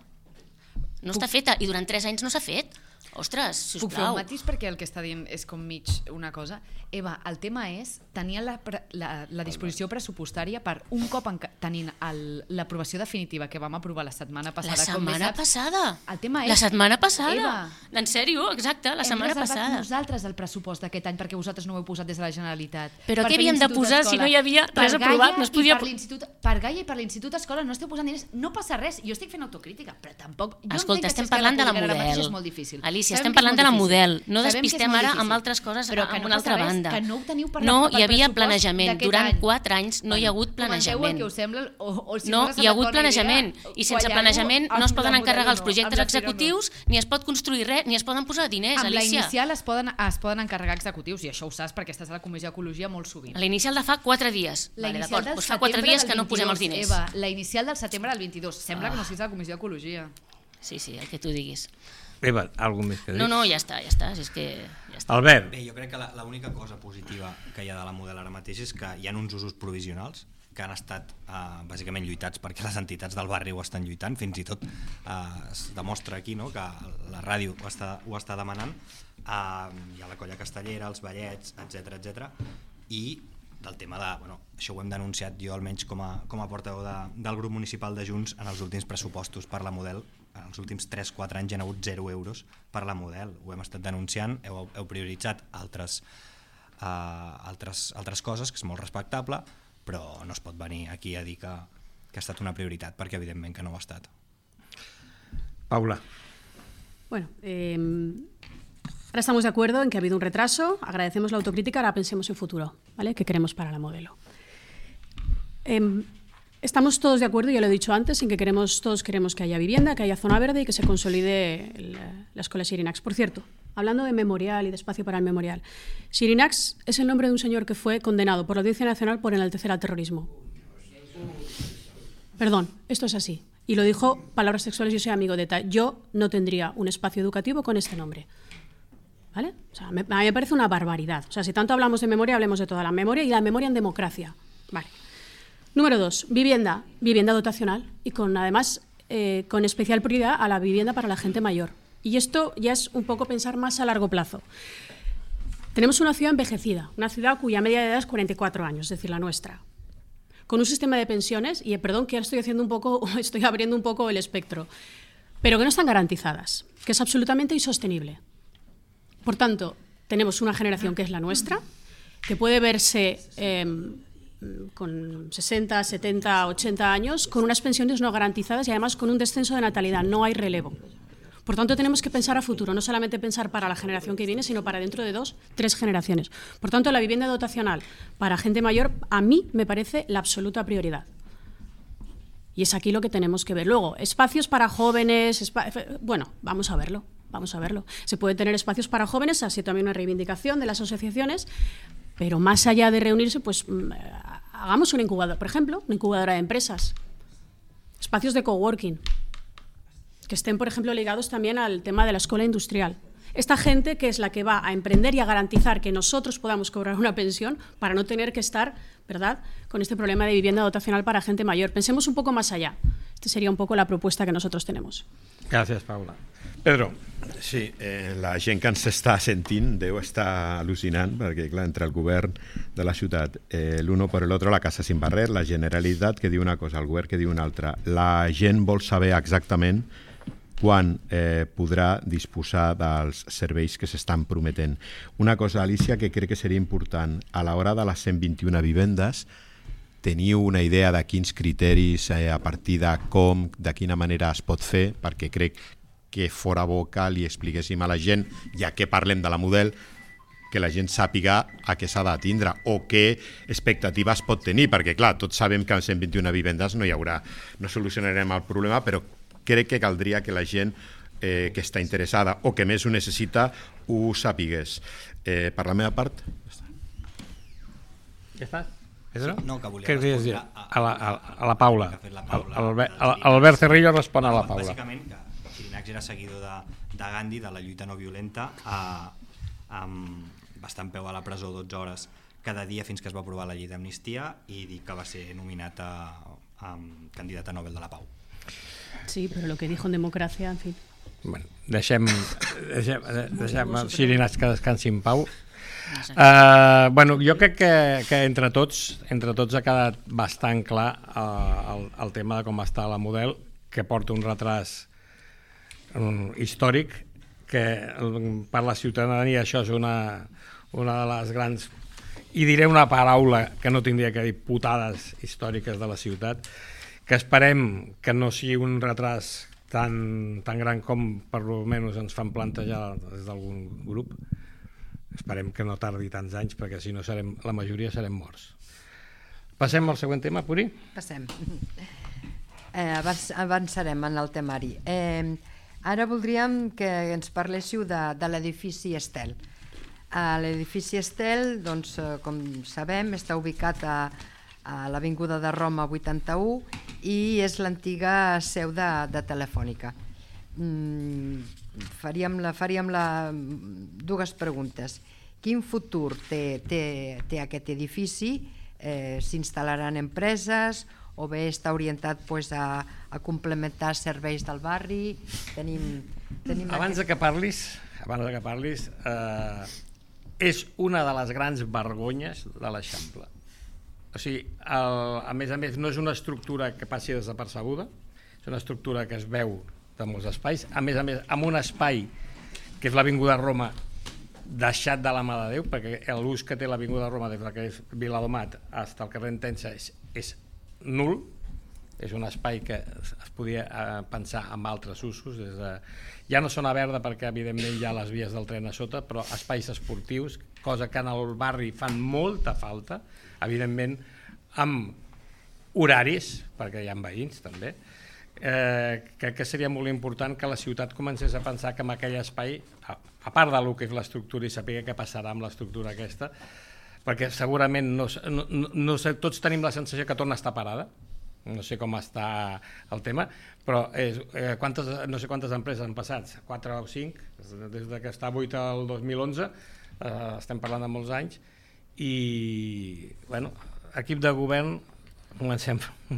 no està feta i durant tres anys no s'ha fet. Ostres, sisplau. Puc fer un matís perquè el que està dient és com mig una cosa. Eva, el tema és tenir la, la, la disposició pressupostària per un cop tenint l'aprovació definitiva que vam aprovar la setmana passada. La setmana saps, passada? El tema és... La setmana passada? Eva, en sèrio, exacte, la setmana passada. Hem reservat nosaltres el pressupost d'aquest any perquè vosaltres no ho heu posat des de la Generalitat. Però què havíem de posar si no hi havia res aprovat? No es podia... Per Gaia i per l'Institut Escola no esteu posant diners, no passa res. Jo estic fent autocrítica, però tampoc... Escolta, estem parlant de la Model. És molt difícil. Alicia, estem parlant de la Model. No despistem ara amb altres coses a una altra banda. No, no hi havia planejament. Durant quatre anys no hi ha hagut planejament. No hi ha hagut planejament. I sense planejament no es poden encarregar els projectes executius, ni es pot construir res, ni es poden posar diners, Alicia. Amb la inicial es poden, es poden encarregar executius, i això ho saps perquè estàs a la Comissió d'Ecologia molt sovint. La inicial de fa quatre dies. La vale, inicial del doncs fa quatre dies que no posem els diners. Eva, la inicial del setembre del vint-i-dos. Sembla ah. que no siguis a la Comissió d'Ecologia. Sí, sí, el que tu diguis. Eva, alguna més que dir? No, no, ja està, ja està. És que ja està. Albert. Bé, jo crec que l'única cosa positiva que hi ha de la Model ara mateix és que hi ha uns usos provisionals que han estat eh, bàsicament lluitats perquè les entitats del barri ho estan lluitant, fins i tot eh, es demostra aquí, no?, que la ràdio ho està, ho està demanant, eh, hi ha la Colla Castellera, els ballets, etcètera, etcètera, i del tema de, bueno, això ho hem denunciat jo almenys com a, com a portaveu de, del grup municipal de Junts en els últims pressupostos per la Model. En els últims tres quatre anys hi ha hagut zero euros per la Model, ho hem estat denunciant, heu, heu prioritzat altres, uh, altres, altres coses, que és molt respectable, però no es pot venir aquí a dir que, que ha estat una prioritat, perquè evidentment que no ho ha estat. Paula. Bueno, eh, ahora estamos de acuerdo en que ha habido un retraso, agradecemos la autocrítica, ahora pensemos en futuro, ¿vale? ¿Qué queremos para la Modelo? Eh, Estamos todos de acuerdo, ya lo he dicho antes, en que queremos, todos queremos que haya vivienda, que haya zona verde y que se consolide el, la escuela Xirinacs. Por cierto, hablando de memorial y de espacio para el memorial, Xirinacs es el nombre de un señor que fue condenado por la Audiencia Nacional por enaltecer al terrorismo. Perdón, esto es así. Y lo dijo, palabras textuales, yo soy amigo de ETA. Yo no tendría un espacio educativo con este nombre. ¿Vale? O sea, me, a mí me parece una barbaridad. O sea, si tanto hablamos de memoria, hablemos de toda la memoria y la memoria en democracia. Vale. Número dos, vivienda, vivienda dotacional y con además eh, con especial prioridad a la vivienda para la gente mayor. Y esto ya es un poco pensar más a largo plazo. Tenemos una ciudad envejecida, una ciudad cuya media de edad es cuarenta y cuatro años, es decir, la nuestra, con un sistema de pensiones, y perdón que ahora estoy haciendo un poco, estoy abriendo un poco el espectro, pero que no están garantizadas, que es absolutamente insostenible. Por tanto, tenemos una generación que es la nuestra, que puede verse eh, con sesenta, setenta, ochenta años, con unas pensiones no garantizadas y además con un descenso de natalidad, no hay relevo. Por tanto, tenemos que pensar a futuro, no solamente pensar para la generación que viene, sino para dentro de dos, tres generaciones. Por tanto, la vivienda dotacional para gente mayor, a mí me parece la absoluta prioridad. Y es aquí lo que tenemos que ver. Luego, espacios para jóvenes, espa- bueno, vamos a verlo, vamos a verlo. Se puede tener espacios para jóvenes, así también una reivindicación de las asociaciones, pero más allá de reunirse, pues hagamos una incubadora, por ejemplo, una incubadora de empresas, espacios de coworking, que estén, por ejemplo, ligados también al tema de la escuela industrial. Esta gente que es la que va a emprender y a garantizar que nosotros podamos cobrar una pensión para no tener que estar, ¿verdad?, con este problema de vivienda dotacional para gente mayor. Pensemos un poco más allá. Esta sería un poco la propuesta que nosotros tenemos. Gràcies, Paula. Pedro. Sí, eh, la gent que ens està sentint deu estar al·lucinant, perquè clar, entre el govern de la ciutat, eh, l'uno per l'altre, la Casa Sin Barrer, la Generalitat que diu una cosa, el govern que diu una altra. La gent vol saber exactament quan eh, podrà disposar dels serveis que s'estan prometent. Una cosa, Alicia, que crec que seria important, a l'hora de les cent vint-i-una vivendes, teniu una idea de quins criteris, eh, a partir de com, de quina manera es pot fer, perquè crec que fora bo que li expliquéssim a la gent, ja que parlem de la model, que la gent sàpiga a què s'ha d'atindre o què expectatives pot tenir, perquè clar, tots sabem que en cent vint-i-una vivendes no hi haurà, no solucionarem el problema, però crec que caldria que la gent eh, que està interessada o que més ho necessita ho sàpigués. Eh, per la meva part... Ja està? Sí, no, que volia Què respondre a, a, la, a, a la Paula. Que ha fet la Paula. El, el, el, Albert Cerrillo respon a la Paula. Bàsicament, que Xirinacs era seguidor de, de Gandhi, de la lluita no violenta, a, amb, va estar en peu a la presó dotze hores cada dia fins que es va aprovar la llei d'amnistia i dir que va ser nominat a, a candidat a Nobel de la Pau. Sí, pero lo que dijo en democracia, en fin. Bueno, deixem, deixem, deixem els Xirinacs que descansin en pau. Uh, bueno, jo crec que, que entre tots entre tots ha quedat bastant clar uh, el, el tema de com està la model, que porta un retras um, històric, que per la ciutadania això és una, una de les grans, i diré una paraula que no tindria que dir, putades històriques de la ciutat, que esperem que no sigui un retras tan, tan gran com per almenys ens fan plantejar des d'algun grup. Esperem que no tardi tants anys, perquè si no serem, la majoria serem morts. Passem al següent tema, Puri? Passem. Eh, avançarem en el temari. Eh, ara voldríem que ens parléssiu de, de l'edifici Estel. Eh, l'edifici Estel, doncs, com sabem, està ubicat a, a l'Avinguda de Roma vuitanta-u i és l'antiga seu de, de Telefònica. Mm, faríem, la, faríem la, dues preguntes. Quin futur té, té, té aquest edifici? Eh, S'instal·laran empreses o bé està orientat pues, a, a complementar serveis del barri? Tenim, tenim abans, aquest... de que parlis, abans de que parlis, eh, és una de les grans vergonyes de l'Eixample. O sigui, el, a més a més, no és una estructura que passi desapercebuda, és una estructura que es veu de molts espais, a més a més amb un espai que és l'Avinguda Roma deixat de la mà de Déu, perquè l'ús que té l'Avinguda Roma des que és Viladomat fins al carrer Entença és, és nul, és un espai que es podia eh, pensar en altres usos, des de, ja no zona verda perquè evidentment hi ha les vies del tren a sota, però espais esportius, cosa que en el barri fan molta falta, evidentment amb horaris, perquè hi ha veïns també. Eh, crec que seria molt important que la ciutat comencés a pensar que en aquell espai, a, a part del que és l'estructura i saber què passarà amb l'estructura aquesta, perquè segurament no, no, no sé, tots tenim la sensació que torna a estar parada, no sé com està el tema, però és, eh, quantes, no sé quantes empreses han passat, quatre o cinc, des de que està vuit al dos mil onze, eh, estem parlant de molts anys, i bueno, equip de govern, comencem.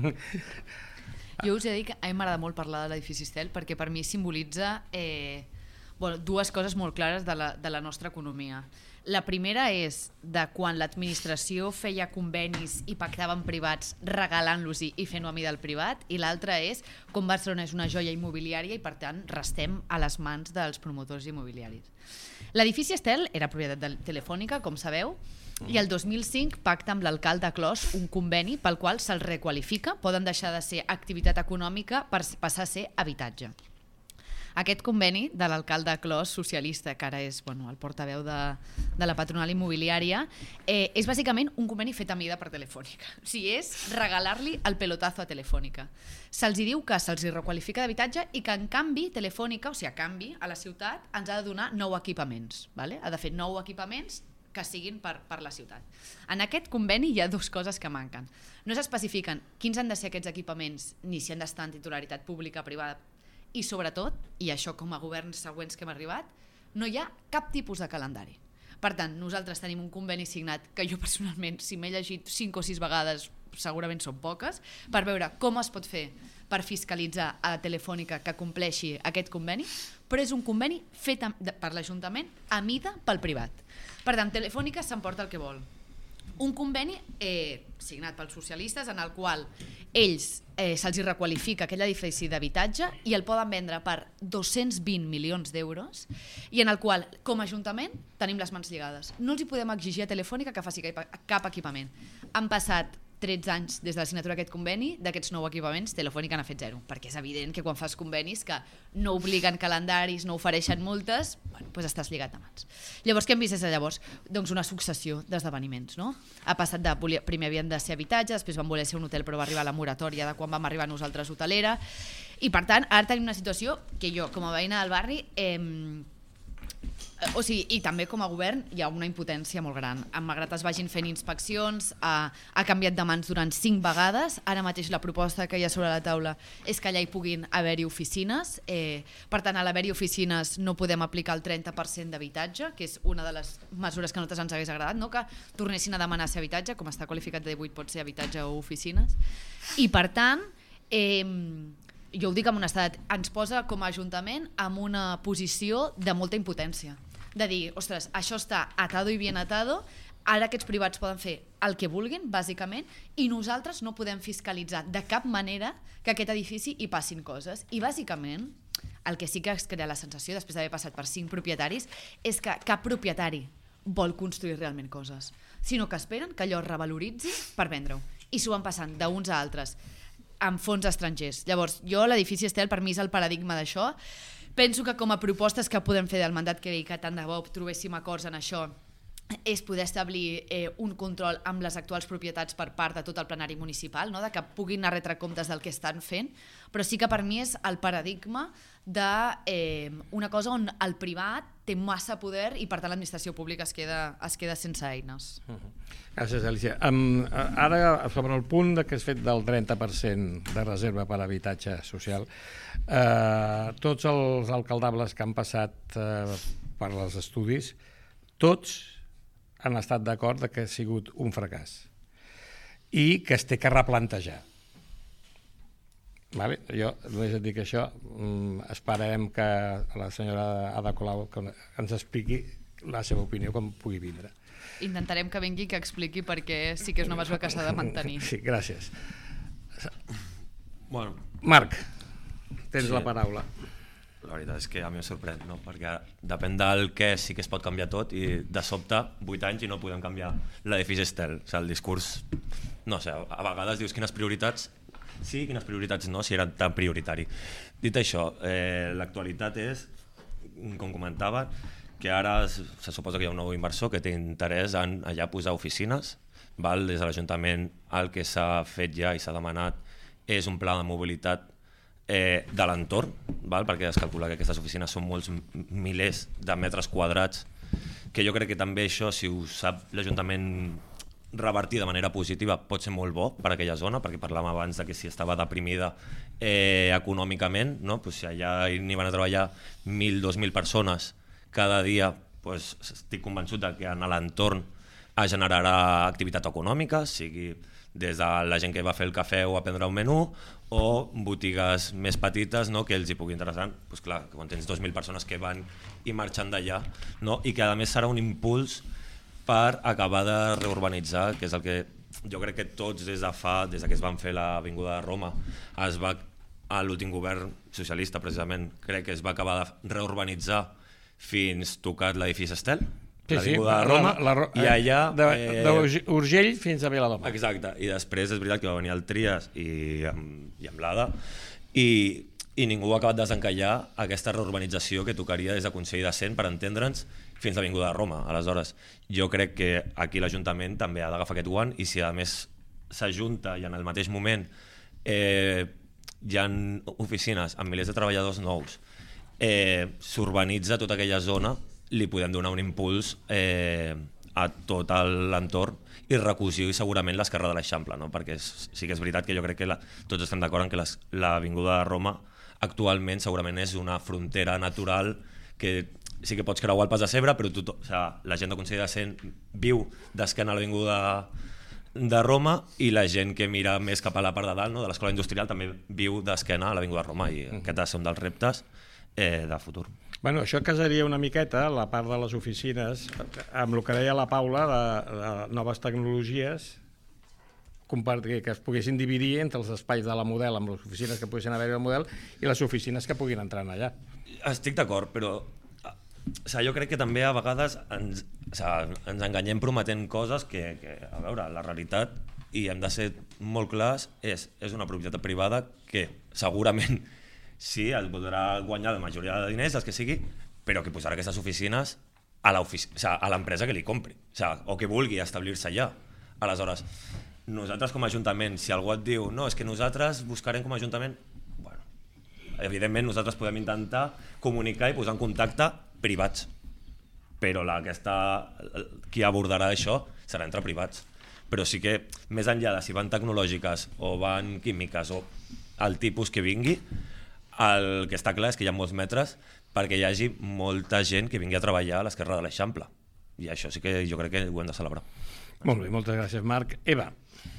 Jo us he de dir que a mi m'agrada molt parlar de l'edifici Estel perquè per mi simbolitza eh, bueno, dues coses molt clares de la, de la nostra economia. La primera és de quan l'administració feia convenis i pactava amb privats regalant-los i fent-ho a mi del privat, i l'altra és com Barcelona és una joia immobiliària i per tant restem a les mans dels promotors immobiliaris. L'edifici Estel era propietat de Telefònica, com sabeu, i el dos mil cinc pacta amb l'alcalde Clos un conveni pel qual se'ls requalifica, poden deixar de ser activitat econòmica per passar a ser habitatge. Aquest conveni de l'alcalde Clos, socialista, que ara és bueno, el portaveu de, de la patronal immobiliària, eh, és bàsicament un conveni fet a mida per Telefònica. O sigui, és regalar-li el pelotazo a Telefònica. Se'ls diu que se'ls requalifica d'habitatge i que en canvi Telefònica, o sigui, a canvi, a la ciutat ens ha de donar nou equipaments. Vale? Ha de fer nou equipaments que siguin per, per la ciutat. En aquest conveni hi ha dues coses que manquen. No s'especifiquen quins han de ser aquests equipaments ni si han d'estar en titularitat pública, privada, i sobretot, i això com a governs següents que hem arribat, no hi ha cap tipus de calendari. Per tant, nosaltres tenim un conveni signat que jo personalment, si m'he llegit cinc o sis vegades, segurament són poques, per veure com es pot fer per fiscalitzar a la Telefònica que compleixi aquest conveni, però és un conveni fet per l'Ajuntament a mida pel privat. Per tant, Telefònica s'emporta el que vol. Un conveni eh, signat pels socialistes en el qual ells eh, se'ls requalifica aquell edifici d'habitatge i el poden vendre per dos-cents vint milions d'euros i en el qual, com a Ajuntament, tenim les mans lligades. No els hi podem exigir a Telefònica que faci cap equipament. Han passat tretze anys des de la signatura d'aquest conveni, d'aquests nou equipaments, Telefònica n'ha fet zero, perquè és evident que quan fas convenis que no obliguen calendaris, no ofereixen multes, bueno, doncs estàs lligat de mans. Llavors, què hem vist des de llavors? Doncs una successió d'esdeveniments, no? Ha passat de, primer havien de ser habitatge, després van voler ser un hotel però va arribar la moratòria de quan vam arribar nosaltres hotelera, i per tant, ara tenim una situació que jo, com a veïna del barri, eh, o sigui, i també com a govern hi ha una impotència molt gran. Malgrat es vagin fent inspeccions, ha, ha canviat de mans durant cinc vegades, ara mateix la proposta que hi ha sobre la taula és que allà hi puguin haver-hi oficines, eh, per tant a l'haver-hi oficines no podem aplicar el trenta per cent d'habitatge, que és una de les mesures que a nosaltres ens hagués agradat, no? Que tornessin a demanar ser habitatge, com està qualificat de divuit pot ser habitatge o oficines, i per tant eh, jo ho dic amb honestedat, ens posa com a Ajuntament en una posició de molta impotència, de dir, ostres, això està atado i bien atado, ara aquests privats poden fer el que vulguin, bàsicament, i nosaltres no podem fiscalitzar de cap manera que aquest edifici hi passin coses. I bàsicament, el que sí que es crea la sensació, després d'haver passat per cinc propietaris, és que cap propietari vol construir realment coses, sinó que esperen que allò es revaloritzi per vendre-ho. I s'ho van passant d'uns a altres, amb fons estrangers. Llavors, jo, l'edifici Estel, per mi és el paradigma d'això. Penso que com a propostes que podem fer del mandat que que tant de bo trobéssim acords en això és poder establir eh, un control amb les actuals propietats per part de tot el plenari municipal, no? De que puguin anar a retre comptes del que estan fent, però sí que per mi és el paradigma d'una eh, cosa on el privat té massa poder i per tant l'administració pública es queda, es queda sense eines. Gràcies, Alicia. Um, ara, sobre el punt que has fet del trenta per cent de reserva per habitatge social, uh, tots els alcaldables que han passat uh, per als estudis, tots han estat d'acord que ha sigut un fracàs i que es té que replantejar. Vale? Jo només et dic això, esperarem que la senyora Ada Colau ens expliqui la seva opinió com pugui vindre. Intentarem que vingui que expliqui perquè sí que és una mesura que s'ha de mantenir. Sí, gràcies. Bueno, Marc, tens sí. la paraula. La veritat és que a mi em sorprèn, no? Perquè depèn del què sí que es pot canviar tot i de sobte, vuit anys i no podem canviar l'edifici Estel. O sigui, el discurs, no sé, a vegades dius quines prioritats sí, quines prioritats no, si era tan prioritari. Dit això, eh, l'actualitat és, com comentava, que ara se suposa que hi ha un nou inversor que té interès en allà posar oficines, val? Des de l'Ajuntament el que s'ha fet ja i s'ha demanat és un pla de mobilitat eh, de l'entorn, perquè es calcula que aquestes oficines són molts milers de metres quadrats, que jo crec que també això, si ho sap l'Ajuntament revertir de manera positiva, pot ser molt bo per a aquella zona, perquè parlàvem abans de que si estava deprimida eh, econòmicament, no? Pues si allà n'hi van a treballar mil, dos mil persones cada dia, pues estic convençut de que en l'entorn es generarà activitat econòmica, sigui des de la gent que va fer el cafè o a prendre un menú, o botigues més petites, no? Que els hi pugui interessar. Pues clar, quan tens dos mil persones que van i marxen d'allà, no? I que a més serà un impuls per acabar de reurbanitzar, que és el que jo crec que tots des de fa, des que es van fer l'Avinguda de Roma, es va, a l'últim govern socialista precisament, crec que es va acabar de reurbanitzar fins tocat l'edifici Estel, sí, l'Avinguda sí, de Roma, la, la, i allà... Eh, d'Urgell fins a Viladoma. Exacte, i després és veritat que va venir el Trias i amb, i amb l'Ada, i, i ningú ha acabat de desencallar aquesta reurbanització que tocaria des de Consell de Cent, per entendre'ns, fins a l'Avinguda de Roma. Aleshores, jo crec que aquí l'Ajuntament també ha d'agafar aquest guant, i si a més s'ajunta i en el mateix moment eh, hi ha oficines amb milers de treballadors nous, eh, s'urbanitza tota aquella zona, li podem donar un impuls eh, a tot l'entorn i recosir segurament l'esquerra de l'Eixample, no? Perquè sí que és veritat que jo crec que la, tots estem d'acord en que l'Avinguda de Roma actualment segurament és una frontera natural que sí que pots creuar el pas de Cebre, però tu, o sigui, la gent de Consell de Cent viu d'esquena a l'Avinguda de Roma i la gent que mira més cap a la part de dalt, no? De l'Escola Industrial, també viu d'esquena a l'Avinguda de Roma, i aquest ha de ser un dels reptes eh, de futur. Bueno, això casaria una miqueta, la part de les oficines, amb el que deia la Paula, de, de noves tecnologies, compartir, que es poguessin dividir entre els espais de la Model, amb les oficines que poguessin haver-hi al Model, i les oficines que puguin entrar allà. Estic d'acord, però o sigui, jo crec que també a vegades ens, o sigui, ens enganyem prometent coses que, que, a veure, la realitat, i hem de ser molt clars, és, és una propietat privada que segurament sí, es podrà guanyar la majoria de diners, els que sigui, però que posarà aquestes oficines a l'empresa que li compri, o, sigui, o que vulgui establir-se allà. Aleshores, nosaltres com a Ajuntament, si algú et diu no, és que nosaltres buscarem com a Ajuntament, bueno, evidentment nosaltres podem intentar comunicar i posar en contacte privats, però la, aquesta, qui abordarà això serà entre privats. Però sí que, més enllà de si van tecnològiques o van químiques o el tipus que vingui, el que està clar és que hi ha molts metres perquè hi hagi molta gent que vingui a treballar a l'esquerra de l'Eixample. I això sí que jo crec que ho hem de celebrar. Molt bé, moltes gràcies, Marc. Eva.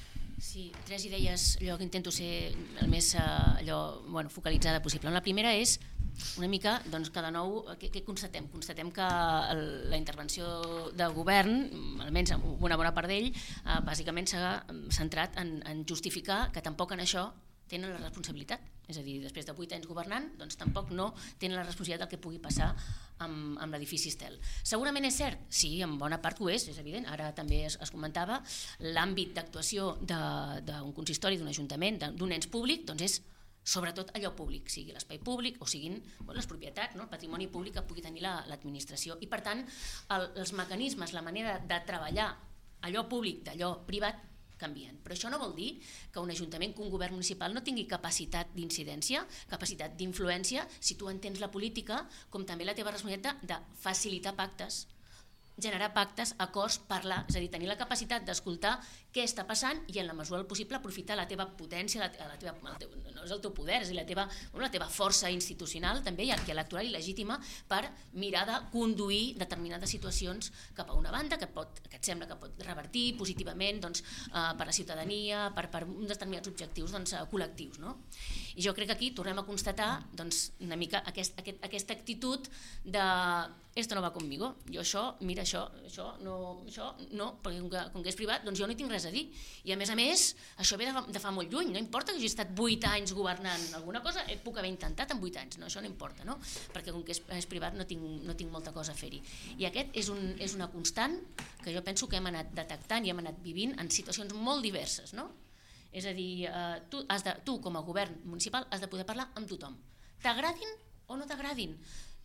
Sí, tres idees, allò que intento ser el més allò, bueno, focalitzada possible. La primera és una mica, doncs, que de nou, què, què constatem? Constatem que el, la intervenció del govern, almenys una bona part d'ell, eh, bàsicament s'ha centrat en, en justificar que tampoc en això tenen la responsabilitat. És a dir, després de vuit anys governant, doncs tampoc no tenen la responsabilitat del que pugui passar amb, amb l'edifici Estel. Segurament és cert? Sí, en bona part ho és, és evident. Ara també es, es comentava, l'àmbit d'actuació d'un consistori, d'un ajuntament, d'un ens públic, doncs és sobretot allò públic, sigui l'espai públic o siguin bueno, les propietats, no? El patrimoni públic que pugui tenir l'administració. I per tant, el, els mecanismes, la manera de treballar allò públic d'allò privat canvien. Però això no vol dir que un ajuntament, que un govern municipal no tingui capacitat d'incidència, capacitat d'influència, si tu entens la política com també la teva responsabilitat de facilitar pactes, generar pactes, acords, parlar, és a dir, tenir la capacitat d'escoltar què està passant i en la mesura del possible aprofitar la teva potència, la, la teva, el teu, no és el teu poder, és la teva, bueno, la teva força institucional també i electoral i legítima per mirar de conduir determinades situacions cap a una banda que, pot, que et sembla que pot revertir positivament doncs, eh, per la ciutadania, per, per uns determinats objectius doncs, col·lectius. No? I jo crec que aquí tornem a constatar doncs, una mica aquest, aquest, aquesta actitud de esto no va conmigo, jo això, mira això, això no, això no, perquè com que, com que és privat, doncs jo no hi tinc res a dir. I a més a més, això ve de fa, de fa molt lluny, no importa que hagi estat vuit anys governant alguna cosa, puc haver intentat en vuit anys, no, això no importa, no? Perquè com que és, és privat no tinc, no tinc molta cosa a fer-hi. I aquest és, un, és una constant que jo penso que hem anat detectant i hem anat vivint en situacions molt diverses, no? És a dir, eh, tu, has de, tu com a govern municipal has de poder parlar amb tothom, t'agradin o no t'agradin,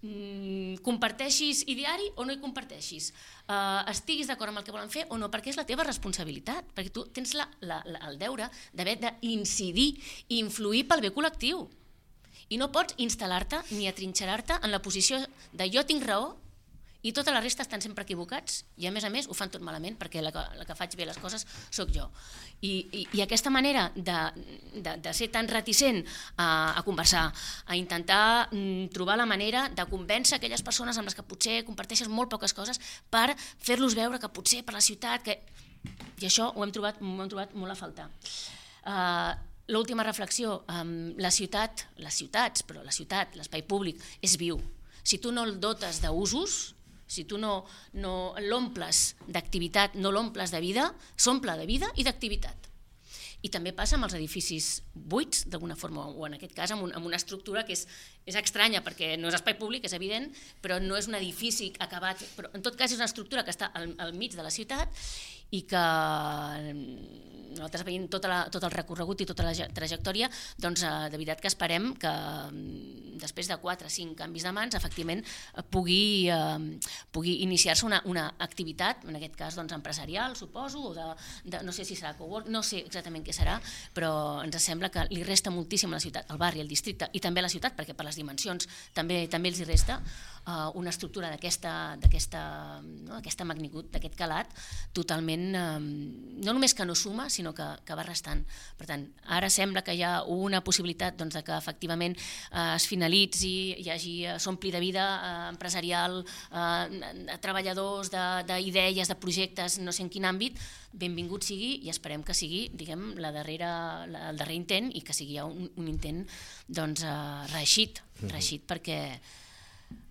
mm, comparteixis ideari o no hi comparteixis, uh, estiguis d'acord amb el que volen fer o no, perquè és la teva responsabilitat, perquè tu tens la, la, la, el deure d'haver d'incidir i influir pel bé col·lectiu i no pots instal·lar-te ni atrinxerar-te en la posició de jo tinc raó i tota la resta estan sempre equivocats i a més a més ho fan tot malament perquè la que, la que faig bé les coses sóc jo. I, i, i aquesta manera de, de, de ser tan reticent a, a conversar, a intentar mm, trobar la manera de convèncer aquelles persones amb les que potser comparteixes molt poques coses per fer-los veure que potser per la ciutat, que... i això ho hem trobat, ho hem trobat molt a faltar. Uh, L'última reflexió, um, la ciutat, les ciutats, però la ciutat, l'espai públic és viu. Si tu no el dotes d'usos, si tu no, no l'omples d'activitat, no l'omples de vida, s'omple de vida i d'activitat. I també passa amb els edificis buits, d'alguna forma, o en aquest cas amb, un, amb una estructura que és, és estranya, perquè no és espai públic, és evident, però no és un edifici acabat, però en tot cas és una estructura que està al, al mig de la ciutat i que nosaltres veient tota la, tot el recorregut i tota la trajectòria, doncs de veritat que esperem que després de quatre o cinc canvis de mans efectivament pugui, eh, pugui iniciar-se una, una activitat, en aquest cas doncs, empresarial, suposo, o de, de, no sé si serà cowork, no sé exactament què serà, però ens sembla que li resta moltíssim a la ciutat, al barri, al districte i també a la ciutat, perquè per les dimensions també també els hi resta eh, una estructura d'aquesta d'aquesta no, aquesta magnitud, d'aquest calat, totalment, eh, no només que no suma, sinó que, que va restant. Per tant, ara sembla que hi ha una possibilitat doncs, de que efectivament eh, es finalitzi, hi hagi, s'ompli de vida eh, empresarial, eh, de treballadors, d'idees, de, de projectes, no sé en quin àmbit, benvingut sigui i esperem que sigui, diguem, la darrera, la, el darrer intent i que sigui un, un intent doncs, eh, reeixit, reeixit perquè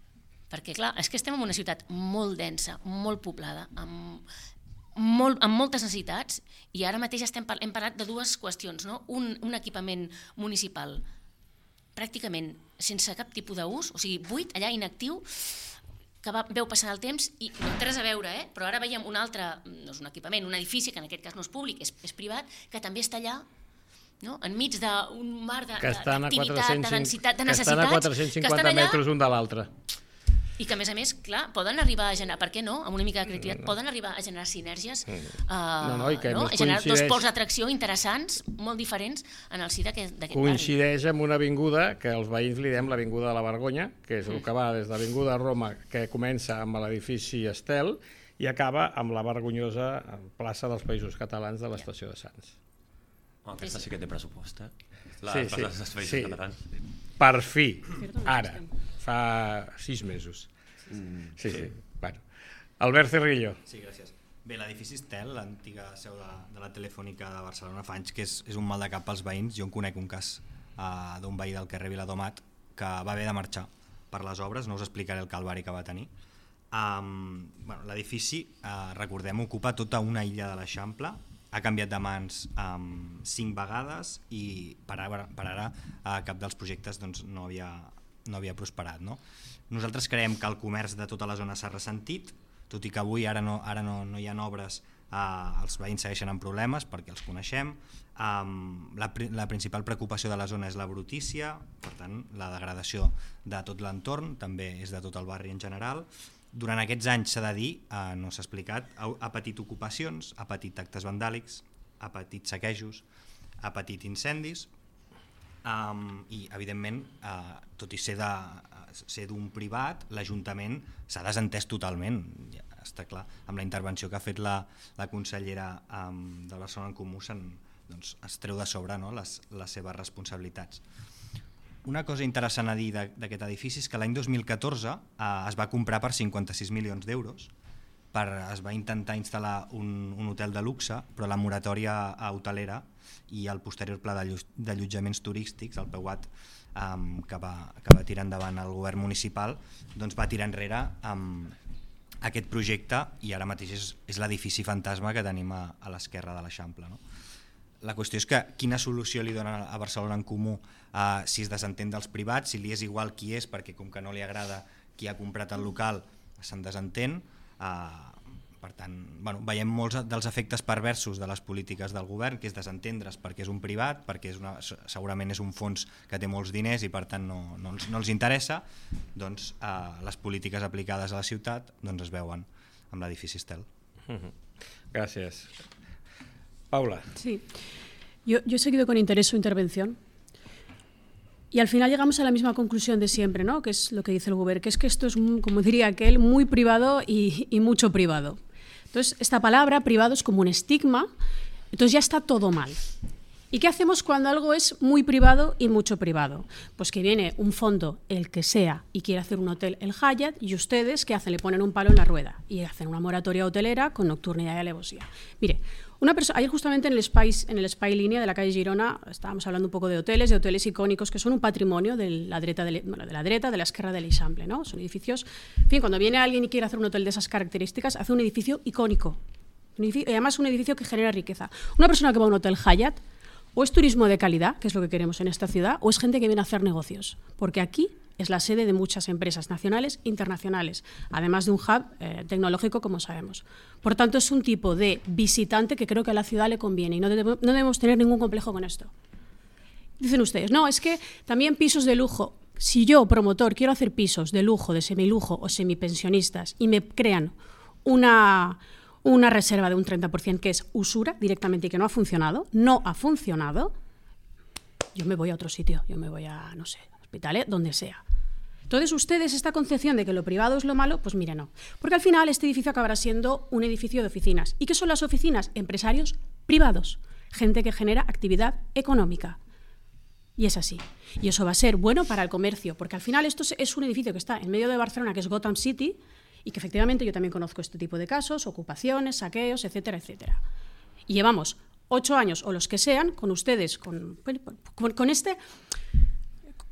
Perquè, clar, és que estem en una ciutat molt densa, molt poblada, amb, molt, amb moltes necessitats, i ara mateix estem, hem parlat de dues qüestions, no? Un, un equipament municipal pràcticament sense cap tipus d'ús, o sigui, buit, allà inactiu, que va, veu passar el temps i no té res a veure, eh? Però ara veiem un altre, no és un equipament, un edifici, que en aquest cas no és públic, és, és privat, que també està allà, no? Enmig d'un mar d'activitat, de densitat, de necessitats, que estan a quatre-cents cinquanta metres un de l'altre. I que, a més a més, clar, poden arribar a generar, per què no? Amb una mica de creativitat, poden arribar a generar sinergies, uh, no, no, i que no? a generar dos pols d'atracció interessants, molt diferents, en el si d'aquest barri. Coincideix amb una avinguda que els veïns li diem l'Avinguda de la Vergonya, que és el que va des de l'Avinguda Roma, que comença amb l'edifici Estel, i acaba amb la vergonyosa plaça dels Països Catalans de l'Estació de Sants. Oh, aquesta sí que té pressupost, eh? La sí, plaça dels Països sí. Catalans. Per fi, ara, fa sis mesos. Mm, sí, sí. Bueno. Albert Cerrillo. Sí, gràcies. Bé, l'edifici Estel, l'antiga seu de, de la Telefònica de Barcelona, fa anys que és, és un mal de cap pels veïns. Jo en conec un cas uh, d'un veí del carrer Viladomat que va haver de marxar per les obres, no us explicaré el calvari que va tenir. Um, bueno, l'edifici, uh, recordem, ocupa tota una illa de l'Eixample, ha canviat de mans um, cinc vegades i per ara, per ara uh, cap dels projectes doncs, no, havia, no havia prosperat. No? Nosaltres creiem que el comerç de tota la zona s'ha ressentit, tot i que avui ara no, ara no, no hi ha obres, eh, els veïns segueixen amb problemes perquè els coneixem. Um, la, la principal preocupació de la zona és la brutícia, per tant la degradació de tot l'entorn, també és de tot el barri en general. Durant aquests anys, s'ha de dir, eh, no s'ha explicat, ha, ha patit ocupacions, ha patit actes vandàlics, ha patit saquejos, ha patit incendis, um, i evidentment, eh, tot i ser de ser d'un privat, l'Ajuntament s'ha desentès totalment, ja està clar, amb la intervenció que ha fet la, la consellera um, de Barcelona en Comú, doncs, es treu de sobre, no, les, les seves responsabilitats. Una cosa interessant a dir d'aquest edifici és que l'any dos mil catorze eh, es va comprar per cinquanta-sis milions d'euros, per, es va intentar instal·lar un, un hotel de luxe, però la moratòria hotelera i el posterior pla d'allotjaments turístics, el P U A T, um, que, va, que va tirar endavant el govern municipal, doncs va tirar enrere um, aquest projecte i ara mateix és, és l'edifici fantasma que tenim a, a l'esquerra de l'Eixample. No? La qüestió és que quina solució li donen a Barcelona en Comú uh, si es desentén dels privats, si li és igual qui és, perquè com que no li agrada qui ha comprat el local se'n desentén. Uh, per tant, bueno, veiem molts dels efectes perversos de les polítiques del govern, que és desentendre's perquè és un privat, perquè és una, segurament és un fons que té molts diners i per tant no, no, els, no els interessa, doncs uh, les polítiques aplicades a la ciutat doncs es veuen amb l'edifici Estel. Uh-huh. Gràcies. Paula. Sí, yo, yo he seguido con interés su intervención y al final llegamos a la misma conclusión de siempre, ¿no? Que es lo que dice el Gobierno, que es que esto es, como diría aquel, muy privado y, y mucho privado. Entonces, esta palabra, privado, es como un estigma, entonces ya está todo mal. ¿Y qué hacemos cuando algo es muy privado y mucho privado? Pues que viene un fondo, el que sea, y quiere hacer un hotel, el Hyatt, y ustedes, ¿qué hacen? Le ponen un palo en la rueda y hacen una moratoria hotelera con nocturnidad y alevosía. Mire, una persona, ayer justamente en el, Spy, en el Spy Línea de la calle Girona estábamos hablando un poco de hoteles, de hoteles icónicos que son un patrimonio de la dreta de, bueno, de la dreta, de la esquerra del Eixample, ¿no? Son edificios, en fin, cuando viene alguien y quiere hacer un hotel de esas características, hace un edificio icónico, un edificio, y además un edificio que genera riqueza. Una persona que va a un hotel Hyatt, o es turismo de calidad, que es lo que queremos en esta ciudad, o es gente que viene a hacer negocios, porque aquí es la sede de muchas empresas nacionales e internacionales, además de un hub eh, tecnológico, como sabemos. Por tanto, es un tipo de visitante que creo que a la ciudad le conviene y no debemos, no debemos tener ningún complejo con esto. Dicen ustedes, no, es que también pisos de lujo. Si yo, promotor, quiero hacer pisos de lujo, de semilujo o semipensionistas y me crean una... una reserva de un treinta por ciento que es usura directamente y que no ha funcionado, no ha funcionado, yo me voy a otro sitio, yo me voy a, no sé, hospitales, donde sea. Entonces, ustedes, esta concepción de que lo privado es lo malo, pues mire, no. Porque al final este edificio acabará siendo un edificio de oficinas. ¿Y qué son las oficinas? Empresarios privados, gente que genera actividad económica. Y es así. Y eso va a ser bueno para el comercio, porque al final esto es un edificio que está en medio de Barcelona, que es Gotham City, y que efectivamente yo también conozco este tipo de casos, ocupaciones, saqueos, etcétera, etcétera. Y llevamos ocho años, o los que sean, con ustedes, con, con, con, este,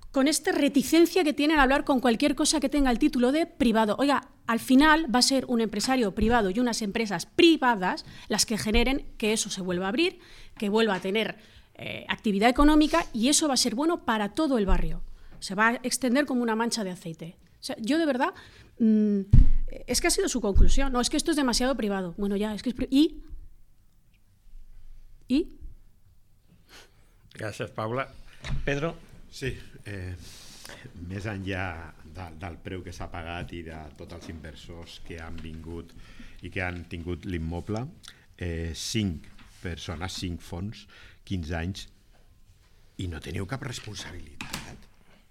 con esta reticencia que tienen a hablar con cualquier cosa que tenga el título de privado. Oiga, al final va a ser un empresario privado y unas empresas privadas las que generen que eso se vuelva a abrir, que vuelva a tener eh, actividad económica, y eso va a ser bueno para todo el barrio. Se va a extender como una mancha de aceite. O sea, yo de verdad, mmm, es que ha sido su conclusión. No, es que esto es demasiado privado. Bueno, ya, es que es pri- ¿Y? ¿Y? Gràcies, Paula. Pedro? Sí, eh, més enllà de, del preu que s'ha pagat i de tots els inversors que han vingut i que han tingut l'immoble, eh, cinc persones, cinc fons, quinze anys, i no teniu cap responsabilitat.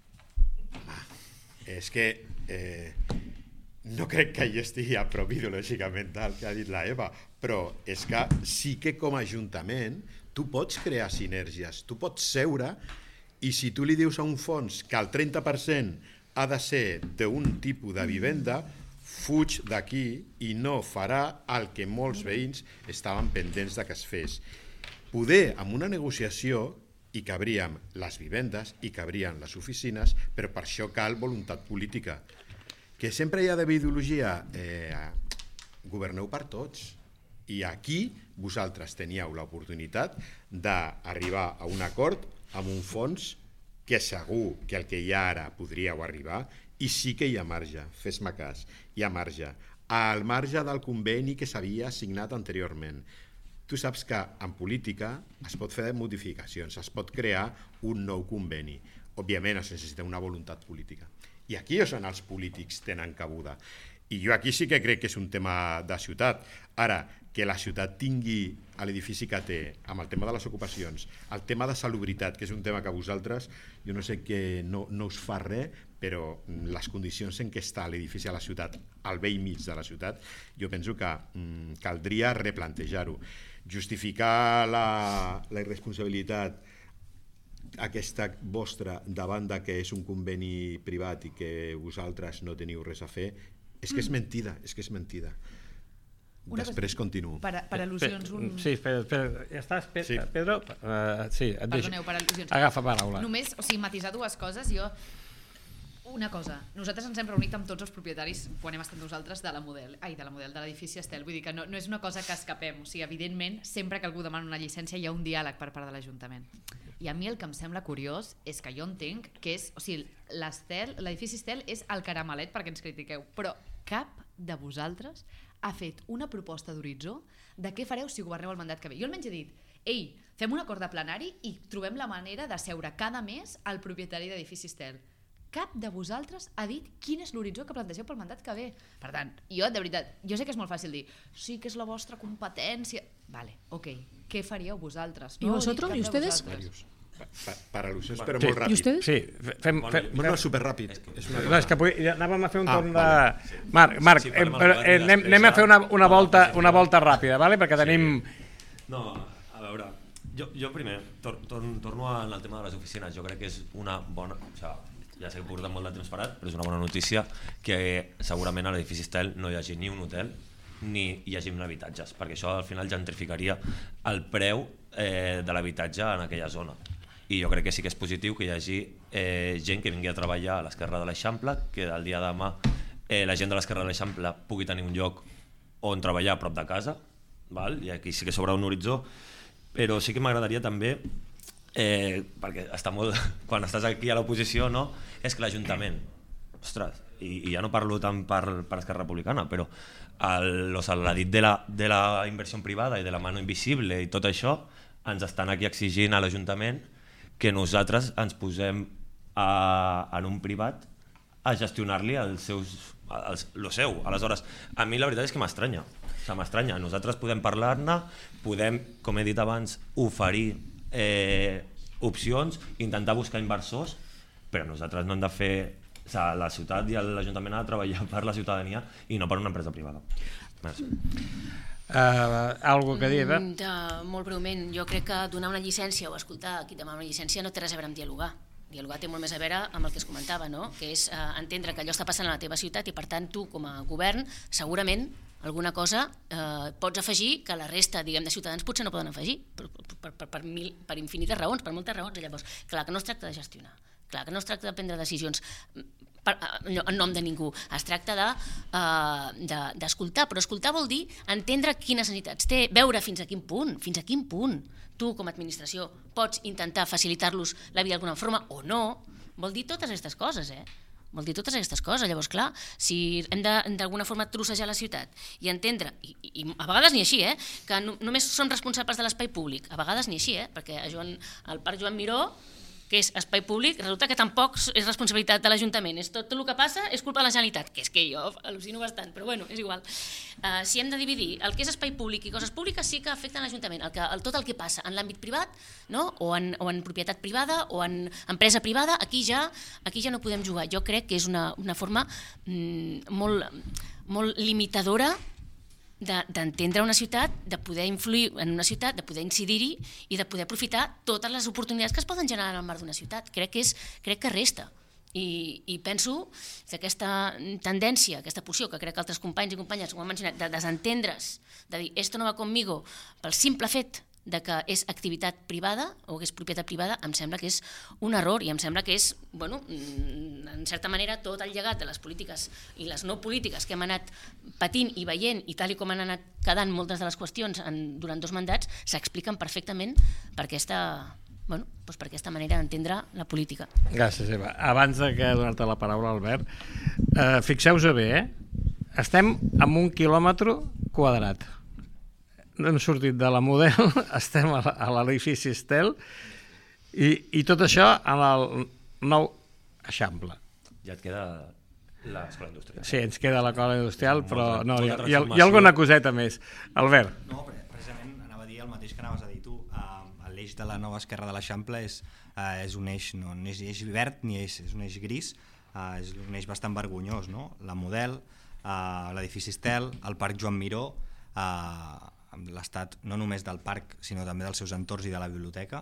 Home, és que eh, no crec que hi estigui a prop ideològicament del que ha dit la Eva, però és que sí que com a Ajuntament tu pots crear sinergies, tu pots seure, i si tu li dius a un fons que el trenta per cent ha de ser d'un tipus de vivenda, fuig d'aquí i no farà el que molts veïns estaven pendents de que es fes. Poder, amb una negociació, hi cabríem les vivendes, hi cabrien les oficines, però per això cal voluntat política. Que sempre hi ha d'haver ideologia, eh, governeu per tots. I aquí vosaltres teníeu l'oportunitat d'arribar a un acord amb un fons que segur que el que hi ha ara podríeu arribar, i sí que hi ha marge, fes-me cas, hi ha marge. Al marge del conveni que s'havia signat anteriorment. Tu saps que en política es pot fer modificacions, es pot crear un nou conveni. Òbviament es necessita una voluntat política. I aquí és on els polítics tenen cabuda. I jo aquí sí que crec que és un tema de ciutat. Ara, que la ciutat tingui l'edifici que té, amb el tema de les ocupacions, el tema de salubritat, que és un tema que vosaltres, jo no sé que no, no us fa res, però les condicions en què està l'edifici a la ciutat, al vell mig de la ciutat, jo penso que mm, caldria replantejar-ho. Justificar la, la irresponsabilitat aquesta vostra davant de que és un conveni privat i que vosaltres no teniu res a fer, és que és mentida, és que és mentida. Una Després cosa, continuo. Per, per al·lusions... Un... Sí, espera, espera. Ja estàs, Pedro? Sí, Pedro? Uh, sí et Perdoneu, per al·lusions. Agafa paraula. Només, o sigui, matisar dues coses. Jo, una cosa, nosaltres ens hem reunit amb tots els propietaris quan hem estat nosaltres de la model, ai, de la model de l'edifici Estel. Vull dir que no, no és una cosa que escapem. O sigui, evidentment, sempre que algú demana una llicència hi ha un diàleg per part de l'Ajuntament. I a mi el que em sembla curiós és que jo entenc que és, o sigui, l'Estel, l'edifici Estel és el caramelet perquè ens critiqueu, però cap de vosaltres ha fet una proposta d'horitzó de què fareu si governeu el mandat que ve. Jo almenys he dit, ei, fem un acord de plenari i trobem la manera de seure cada mes al propietari d'edifici Estel. Cap de vosaltres ha dit quin és l'horitzó que plantegeu pel mandat que ve. Per tant, jo, de veritat, jo sé que és molt fàcil dir sí que és la vostra competència. Vale, ok, què faríeu vosaltres? No, ¿y vosotros? ¿Y ustedes? Per, per al·lusions, però sí. Molt ràpid. ¿Y ustedes? Sí, fem... fem no, no, superràpid. És una no, és que avui anàvem a fer un ah, torn vale. de... Marc, Marc sí, eh, sí, eh, anem, anem a fer una, una, volta, una volta ràpida, vale? Perquè tenim... No, a veure, jo, jo primer tor, tor, torno al tema de les oficines. Jo crec que és una bona... O sigui, ja sé que portem molt de temps parat, però és una bona notícia que segurament a l'edifici Estel no hi hagi ni un hotel ni hi hagi habitatges, perquè això al final gentrificaria el preu eh, de l'habitatge en aquella zona. I jo crec que sí que és positiu que hi hagi eh, gent que vingui a treballar a l'esquerra de l'Eixample, que el dia de demà eh, la gent de l'esquerra de l'Eixample pugui tenir un lloc on treballar a prop de casa, val? I aquí sí que s'obre un horitzó, però sí que m'agradaria també, eh, perquè està molt, quan estàs aquí a l'oposició, no? És que l'Ajuntament, ostres, i, i ja no parlo tant per, per Esquerra Republicana, però el, o sigui, la dit de la, de la inversió privada i de la mano invisible i tot això, ens estan aquí exigint a l'Ajuntament que nosaltres ens posem a, en un privat a gestionar-li els seus, els, lo seu. Aleshores, a mi la veritat és que m'estranya. O sigui, m'estranya. Nosaltres podem parlar-ne, podem, com he dit abans, oferir eh, opcions, intentar buscar inversors, però nosaltres no hem de fer... O sigui, la ciutat i l'Ajuntament ha de treballar per la ciutadania i no per una empresa privada. Merci. Uh, algo que dir, eh? Mm, de, molt breument, jo crec que donar una llicència o escoltar qui demana una llicència no té res a veure amb dialogar. Dialogar té molt més a veure amb el que es comentava, no? Que és uh, entendre que allò està passant a la teva ciutat i per tant tu com a govern segurament alguna cosa eh, pots afegir que la resta, diguem, de ciutadans potser no poden afegir per, per, per, per, mil, per infinites raons, per moltes raons. I llavors, clar, que no es tracta de gestionar, Clar que no es tracta de prendre decisions en nom de ningú, es tracta d'escoltar, però escoltar vol dir entendre quines necessitats té, veure fins a quin punt, fins a quin punt tu com a administració pots intentar facilitar-los la vida d'alguna forma o no, vol dir totes aquestes coses, eh? Vol dir totes aquestes coses. Llavors, clar, si hem d'alguna forma trossejar la ciutat i entendre, i, i a vegades ni així, eh, que no, només som responsables de l'espai públic, a vegades ni així, eh, perquè a Joan, al Parc Joan Miró, que és espai públic, resulta que tampoc és responsabilitat de l'Ajuntament. És tot el que passa és culpa de la Generalitat, que és que jo al·lucino bastant, però bueno, és igual. Uh, si hem de dividir el que és espai públic i coses públiques sí que afecten l'Ajuntament. El que, el, tot el que passa en l'àmbit privat, no? o, en, o en propietat privada o en empresa privada, aquí ja, aquí ja no podem jugar. Jo crec que és una, una forma mm, molt, molt limitadora d'entendre una ciutat, de poder influir en una ciutat, de poder incidir-hi i de poder aprofitar totes les oportunitats que es poden generar al marc d'una ciutat. Crec que, és, crec que resta. I, i penso que aquesta tendència, aquesta posició, que crec que altres companys i companyes ho han mencionat, de desentendre's, de dir esto no va conmigo, pel simple fet de que és activitat privada o que és propietat privada, em sembla que és un error i em sembla que és, bueno, en certa manera, tot el llegat de les polítiques i les no polítiques que hem anat patint i veient i tal i com han anat quedant moltes de les qüestions en, durant dos mandats, s'expliquen perfectament per aquesta, bueno, doncs per aquesta manera d'entendre la política. Gràcies, Eva. Abans de que donar-te la paraula, Albert, eh, fixeu-vos bé, eh? Estem en un quilòmetre quadrat. Hem sortit de la Model, estem a l'edifici Estel i, i tot això en el nou Eixample. Ja et queda l'escola industrial. Sí, ens queda l'escola industrial, però no, hi, ha, hi, ha, hi ha alguna coseta més. Albert. No, precisament anava a dir el mateix que anaves a dir tu. L'eix de la nova esquerra de l'Eixample és, és un eix, no és eix verd ni eix, és un eix gris, és un eix bastant vergonyós, no? La Model, l'edifici Estel, el Parc Joan Miró, amb l'estat no només del parc sinó també dels seus entorns i de la biblioteca,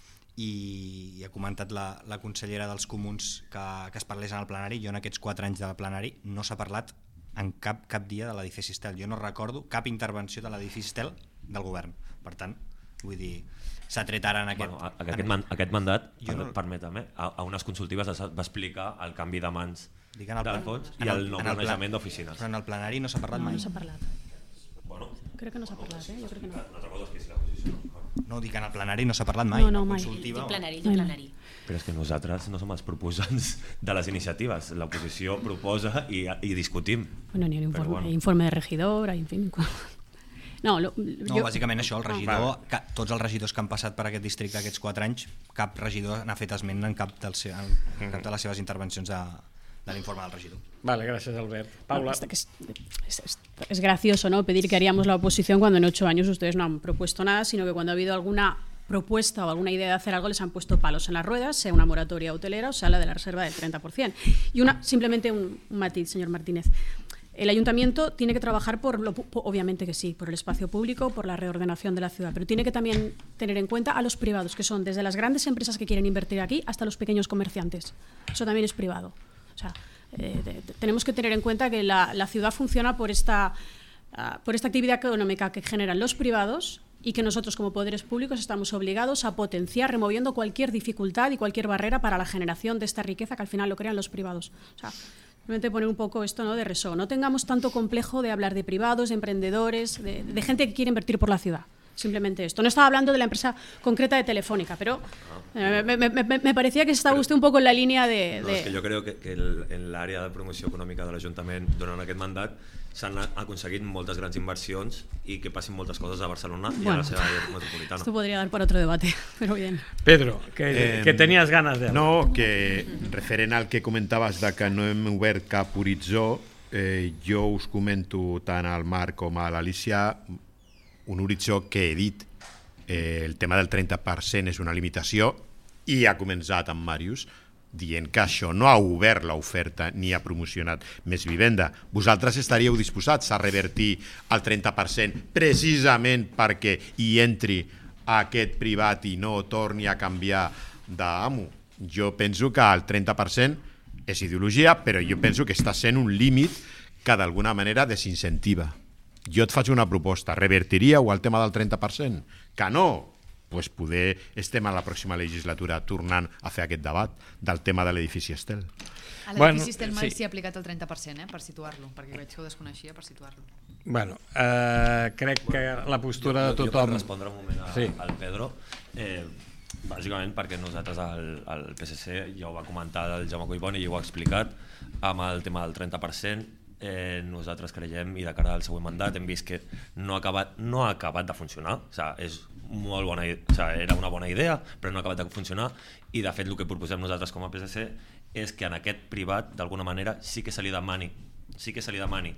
i, i ha comentat la, la consellera dels Comuns que, que es parlés en el plenari. Jo en aquests quatre anys de plenari no s'ha parlat en cap, cap dia de l'edifici Estel. Jo no recordo cap intervenció de l'edifici Estel del govern. Per tant, vull dir, s'ha tret ara en aquest... Bueno, aquest, man, aquest mandat, no... permetem, eh, a, a unes consultives es va explicar el canvi de mans del fons i el nou planejament d'oficines. Però en el plenari no s'ha parlat no, mai. No s'ha parlat. Bueno, crec que no s'ha parlat, eh? Jo crec que no. Una altra cosa és que si la posició... No, dic que en el plenari no s'ha parlat mai. No, no, mai. Consultiva, dic plenari, dic plenari. Però és que nosaltres no som els proposants de les iniciatives. L'oposició proposa i, i discutim. Bueno, ni informe, bueno. informe de regidor, en fin... No, lo, no jo... bàsicament això, el regidor, ah, tots els regidors que han passat per aquest districte aquests quatre anys, cap regidor n'ha fet esment en cap, del seu, en mm. cap de les seves intervencions de, de l'informe del regidor. Vale, gracias, Albert. Paula. No, es, es, es, es gracioso, ¿no?, pedir que haríamos la oposición cuando en ocho años ustedes no han propuesto nada, sino que cuando ha habido alguna propuesta o alguna idea de hacer algo les han puesto palos en las ruedas, sea una moratoria hotelera o sea la de la reserva del treinta por ciento. Y una, simplemente un, un matiz, señor Martínez. El ayuntamiento tiene que trabajar, por lo, obviamente que sí, por el espacio público, por la reordenación de la ciudad, pero tiene que también tener en cuenta a los privados, que son desde las grandes empresas que quieren invertir aquí hasta los pequeños comerciantes. Eso también es privado. O sea, eh, de, de, tenemos que tener en cuenta que la, la ciudad funciona por esta, uh, por esta actividad económica que generan los privados y que nosotros como poderes públicos estamos obligados a potenciar removiendo cualquier dificultad y cualquier barrera para la generación de esta riqueza que al final lo crean los privados. O sea, simplemente poner un poco esto, ¿no?, de reso. No tengamos tanto complejo de hablar de privados, de emprendedores, de, de gente que quiere invertir por la ciudad. Simplemente esto. No estaba hablando de la empresa concreta de Telefónica, pero eh, me, me, me, me parecía que estaba usted un poco en la línea de... No, de... és que jo crec que, que el, en l'àrea de promoció econòmica de l'Ajuntament durant aquest mandat s'han aconseguit moltes grans inversions i que passin moltes coses a Barcelona bueno, i a la seva àrea metropolitana. Esto podría dar por otro debate, pero bien. Pedro, que, eh, que tenies ganes de... No, que referent al que comentaves de que no hem obert cap horitzó, eh, jo us comento tant al Marc com a l'Alicia un horitzó que he dit. Eh, el tema del trenta per cent és una limitació i ha començat amb Màrius dient que això no ha obert l'oferta ni ha promocionat més vivenda. Vosaltres estaríeu disposats a revertir el trenta per cent precisament perquè hi entri aquest privat i no torni a canviar d'amo? Jo penso que el trenta per cent és ideologia, però jo penso que està sent un límit que d'alguna manera desincentiva. Jo et faig una proposta, revertiríeu el tema del trenta per cent? Que no, pues poder estem a la pròxima legislatura tornant a fer aquest debat del tema de l'edifici Estel. A l'edifici Estel mai s'hi ha aplicat el trenta per cent, eh, per situar-lo, perquè veig que ho desconeixia, per situar-lo. Bueno, eh, crec que la postura de tothom... Jo per respondre un moment a, sí. al Pedro, eh, bàsicament perquè nosaltres al, al P S C ja ho va comentar el Jaume Collboni i ho ha explicat amb el tema del trenta per cent. Eh, nosaltres creiem, i de cara al següent mandat hem vist que no ha acabat, no ha acabat de funcionar, o sigui, és molt bona, o sigui, era una bona idea però no ha acabat de funcionar, i de fet el que proposem nosaltres com a P S C és que en aquest privat d'alguna manera sí que se li demani sí que se li demani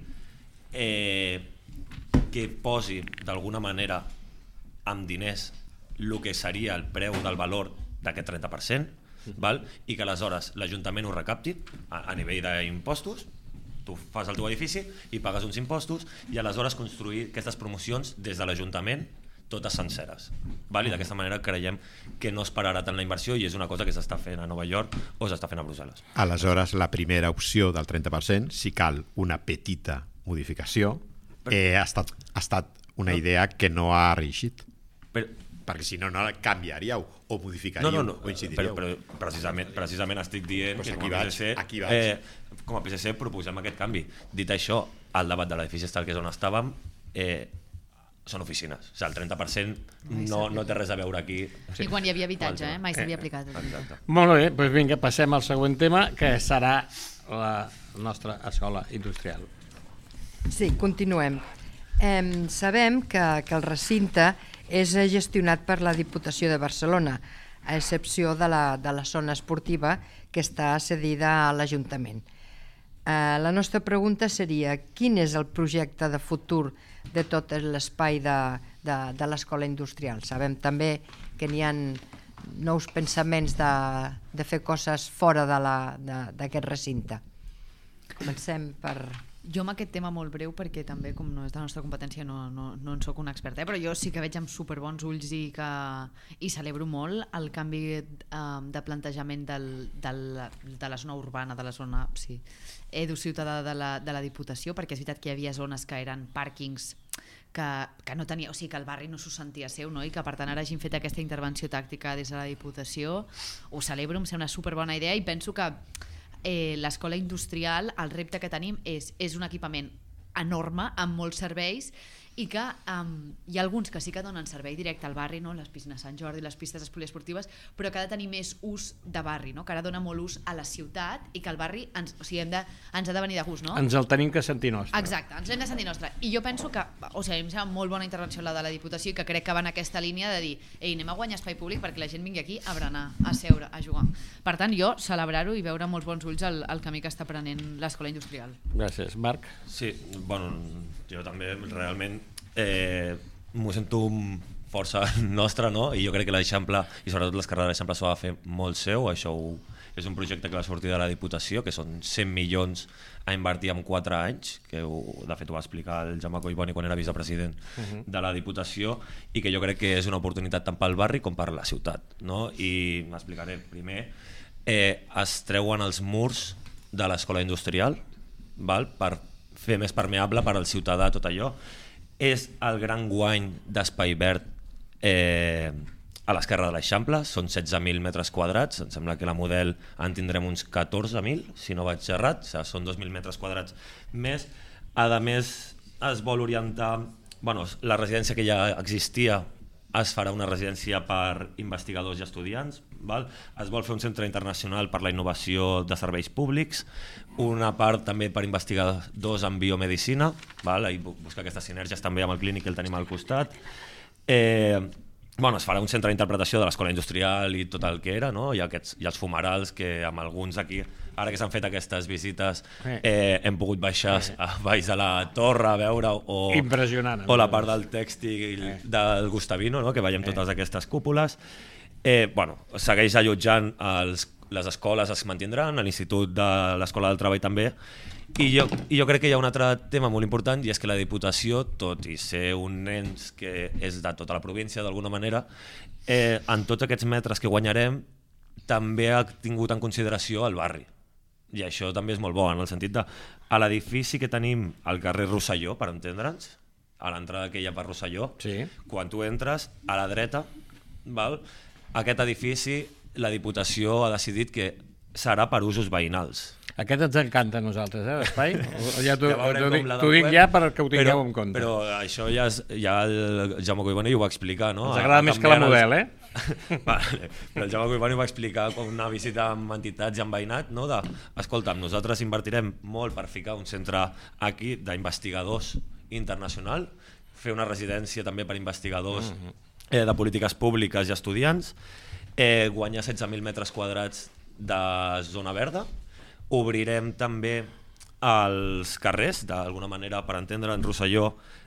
eh, que posi d'alguna manera amb diners el que seria el preu del valor d'aquest trenta per cent, val? I que aleshores l'Ajuntament ho recapti a, a nivell d'impostos. Tu fas el teu edifici i pagues uns impostos i aleshores construir aquestes promocions des de l'Ajuntament totes senceres. Val? I d'aquesta manera creiem que no es pararà tant la inversió i és una cosa que s'està fent a Nova York o s'està fent a Brussel·les. Aleshores, la primera opció del trenta per cent, si cal una petita modificació, eh, ha, estat, ha estat una idea que no ha reeixit. Però, perquè si no, no canviaríeu o modificaríeu no, no, no, o incidiríeu. Però, però precisament, precisament estic dient pues que com com a, vaig, P S C, eh, com a P S C proposem aquest canvi. Dit això, el debat de l'edifici Estel, que és on estàvem, eh, són oficines. O sigui, el trenta per cent no, no té res a veure aquí. I quan hi havia habitatge, eh? mai s'havia aplicat. Exacte. Molt bé, doncs vinga, passem al següent tema, que serà la nostra escola industrial. Sí, continuem. Eh, sabem que, que el recinte és gestionat per la Diputació de Barcelona, a excepció de la, de la zona esportiva que està cedida a l'Ajuntament. Eh, la nostra pregunta seria: quin és el projecte de futur de tot l'espai de, de, de l'escola industrial? Sabem també que n'hi ha nous pensaments de, de fer coses fora d'aquest recinte. Comencem per... Jo amb aquest tema molt breu, perquè també com no és de la nostra competència no, no, no en soc una experta, eh? Però jo sí que veig amb superbons ulls i, que, i celebro molt el canvi eh, de plantejament del, del, de la zona urbana, de la zona sí, edu ciutadà de la, de la Diputació, perquè és veritat que hi havia zones que eren pàrquings que, que no tenia, o sigui que el barri no s'ho sentia seu, no? I que per tant ara hagin fet aquesta intervenció tàctica des de la Diputació, ho celebro, em sembla una superbona idea i penso que Eh, l'escola industrial, el repte que tenim és, és un equipament enorme, amb molts serveis, i que um, hi ha alguns que sí que donen servei directe al barri, no? Les piscines Sant Jordi, les pistes poliesportives, però que ha de tenir més ús de barri, no? Que ara dona molt ús a la ciutat i que el barri ens, o sigui, hem de, ens ha de venir de gust, no? Ens el tenim que sentir nostre. Exacte, ens l'hem de sentir nostre. I jo penso que, o sigui, em sembla molt bona intervenció la de la Diputació i que crec que va en aquesta línia de dir, ei, anem a guanyar espai públic perquè la gent vingui aquí a berenar, a seure, a jugar. Per tant, jo celebrar-ho i veure molts bons ulls el, el camí que està prenent l'escola industrial. Gràcies. Marc? Sí, bueno, jo també realment eh, m'ho sento força nostra, no? I jo crec que l'Eixample, i sobretot l'esquerra de l'Eixample, s'ho ha de fer molt seu. Això ho, és un projecte que va sortir de la Diputació, que són cent milions a invertir en quatre anys, que ho, de fet ho va explicar el Jaume Collboni quan era vicepresident uh-huh. de la Diputació, i que jo crec que és una oportunitat tant pel barri com per la ciutat, no? I m'explicaré. Primer, eh, es treuen els murs de l'escola industrial, val? Per fer més permeable per al ciutadà tot allò. És el gran guany d'espai verd eh, a l'esquerra de l'Eixample, són setze mil metres quadrats, em sembla que la Model en tindrem uns catorze mil, si no vaig errat, o sigui, són dos mil metres quadrats més. A més, es vol orientar, bueno, la residència que ja existia es farà una residència per investigadors i estudiants, val? Es vol fer un centre internacional per la innovació de serveis públics, una part també per investigadors en biomedicina, val? I buscar aquestes sinergies també amb el clínic que el tenim al costat. Eh, bueno, es farà un centre d'interpretació de l'escola industrial i tot el que era, no? Hi ha, aquests, hi ha els fumerals que amb alguns aquí, ara que s'han fet aquestes visites, eh, hem pogut baixar a baix de la torre a veure, o, impressionant, o la part del tèxtil del Gustavino, no? Que veiem totes aquestes cúpules. Eh, bueno, segueix allotjant els, les escoles, es mantindran, l'Institut de l'Escola del Treball també, i jo, i jo crec que hi ha un altre tema molt important, i és que la Diputació, tot i ser un ens que és de tota la província d'alguna manera, eh, en tots aquests metres que guanyarem també ha tingut en consideració el barri, i això també és molt bo, en el sentit de a l'edifici que tenim al carrer Rosselló, per entendre'ns, a l'entrada que hi ha per Rosselló, sí. Quan tu entres, a la dreta val? Aquest edifici, la Diputació ha decidit que serà per usos veïnals. Aquest ens encanta a nosaltres, eh, l'espai. Ja t'ho Ja veurem com la dic, del dic web, ja perquè ho tingueu però, en compte. Però això ja, és, ja el Jaume Collboni ho va explicar, no? Ens agrada més que la model, eh? Vale. Però el Jaume Collboni ho va explicar com una visita amb entitats i amb veïnat, no? De, escolta'm, nosaltres invertirem molt per ficar un centre aquí d'investigadors internacional, fer una residència també per investigadors eh, de polítiques públiques i estudiants, eh, guanyar setze mil metres quadrats de zona verda, obrirem també els carrers, d'alguna manera, per entendre, en Rosselló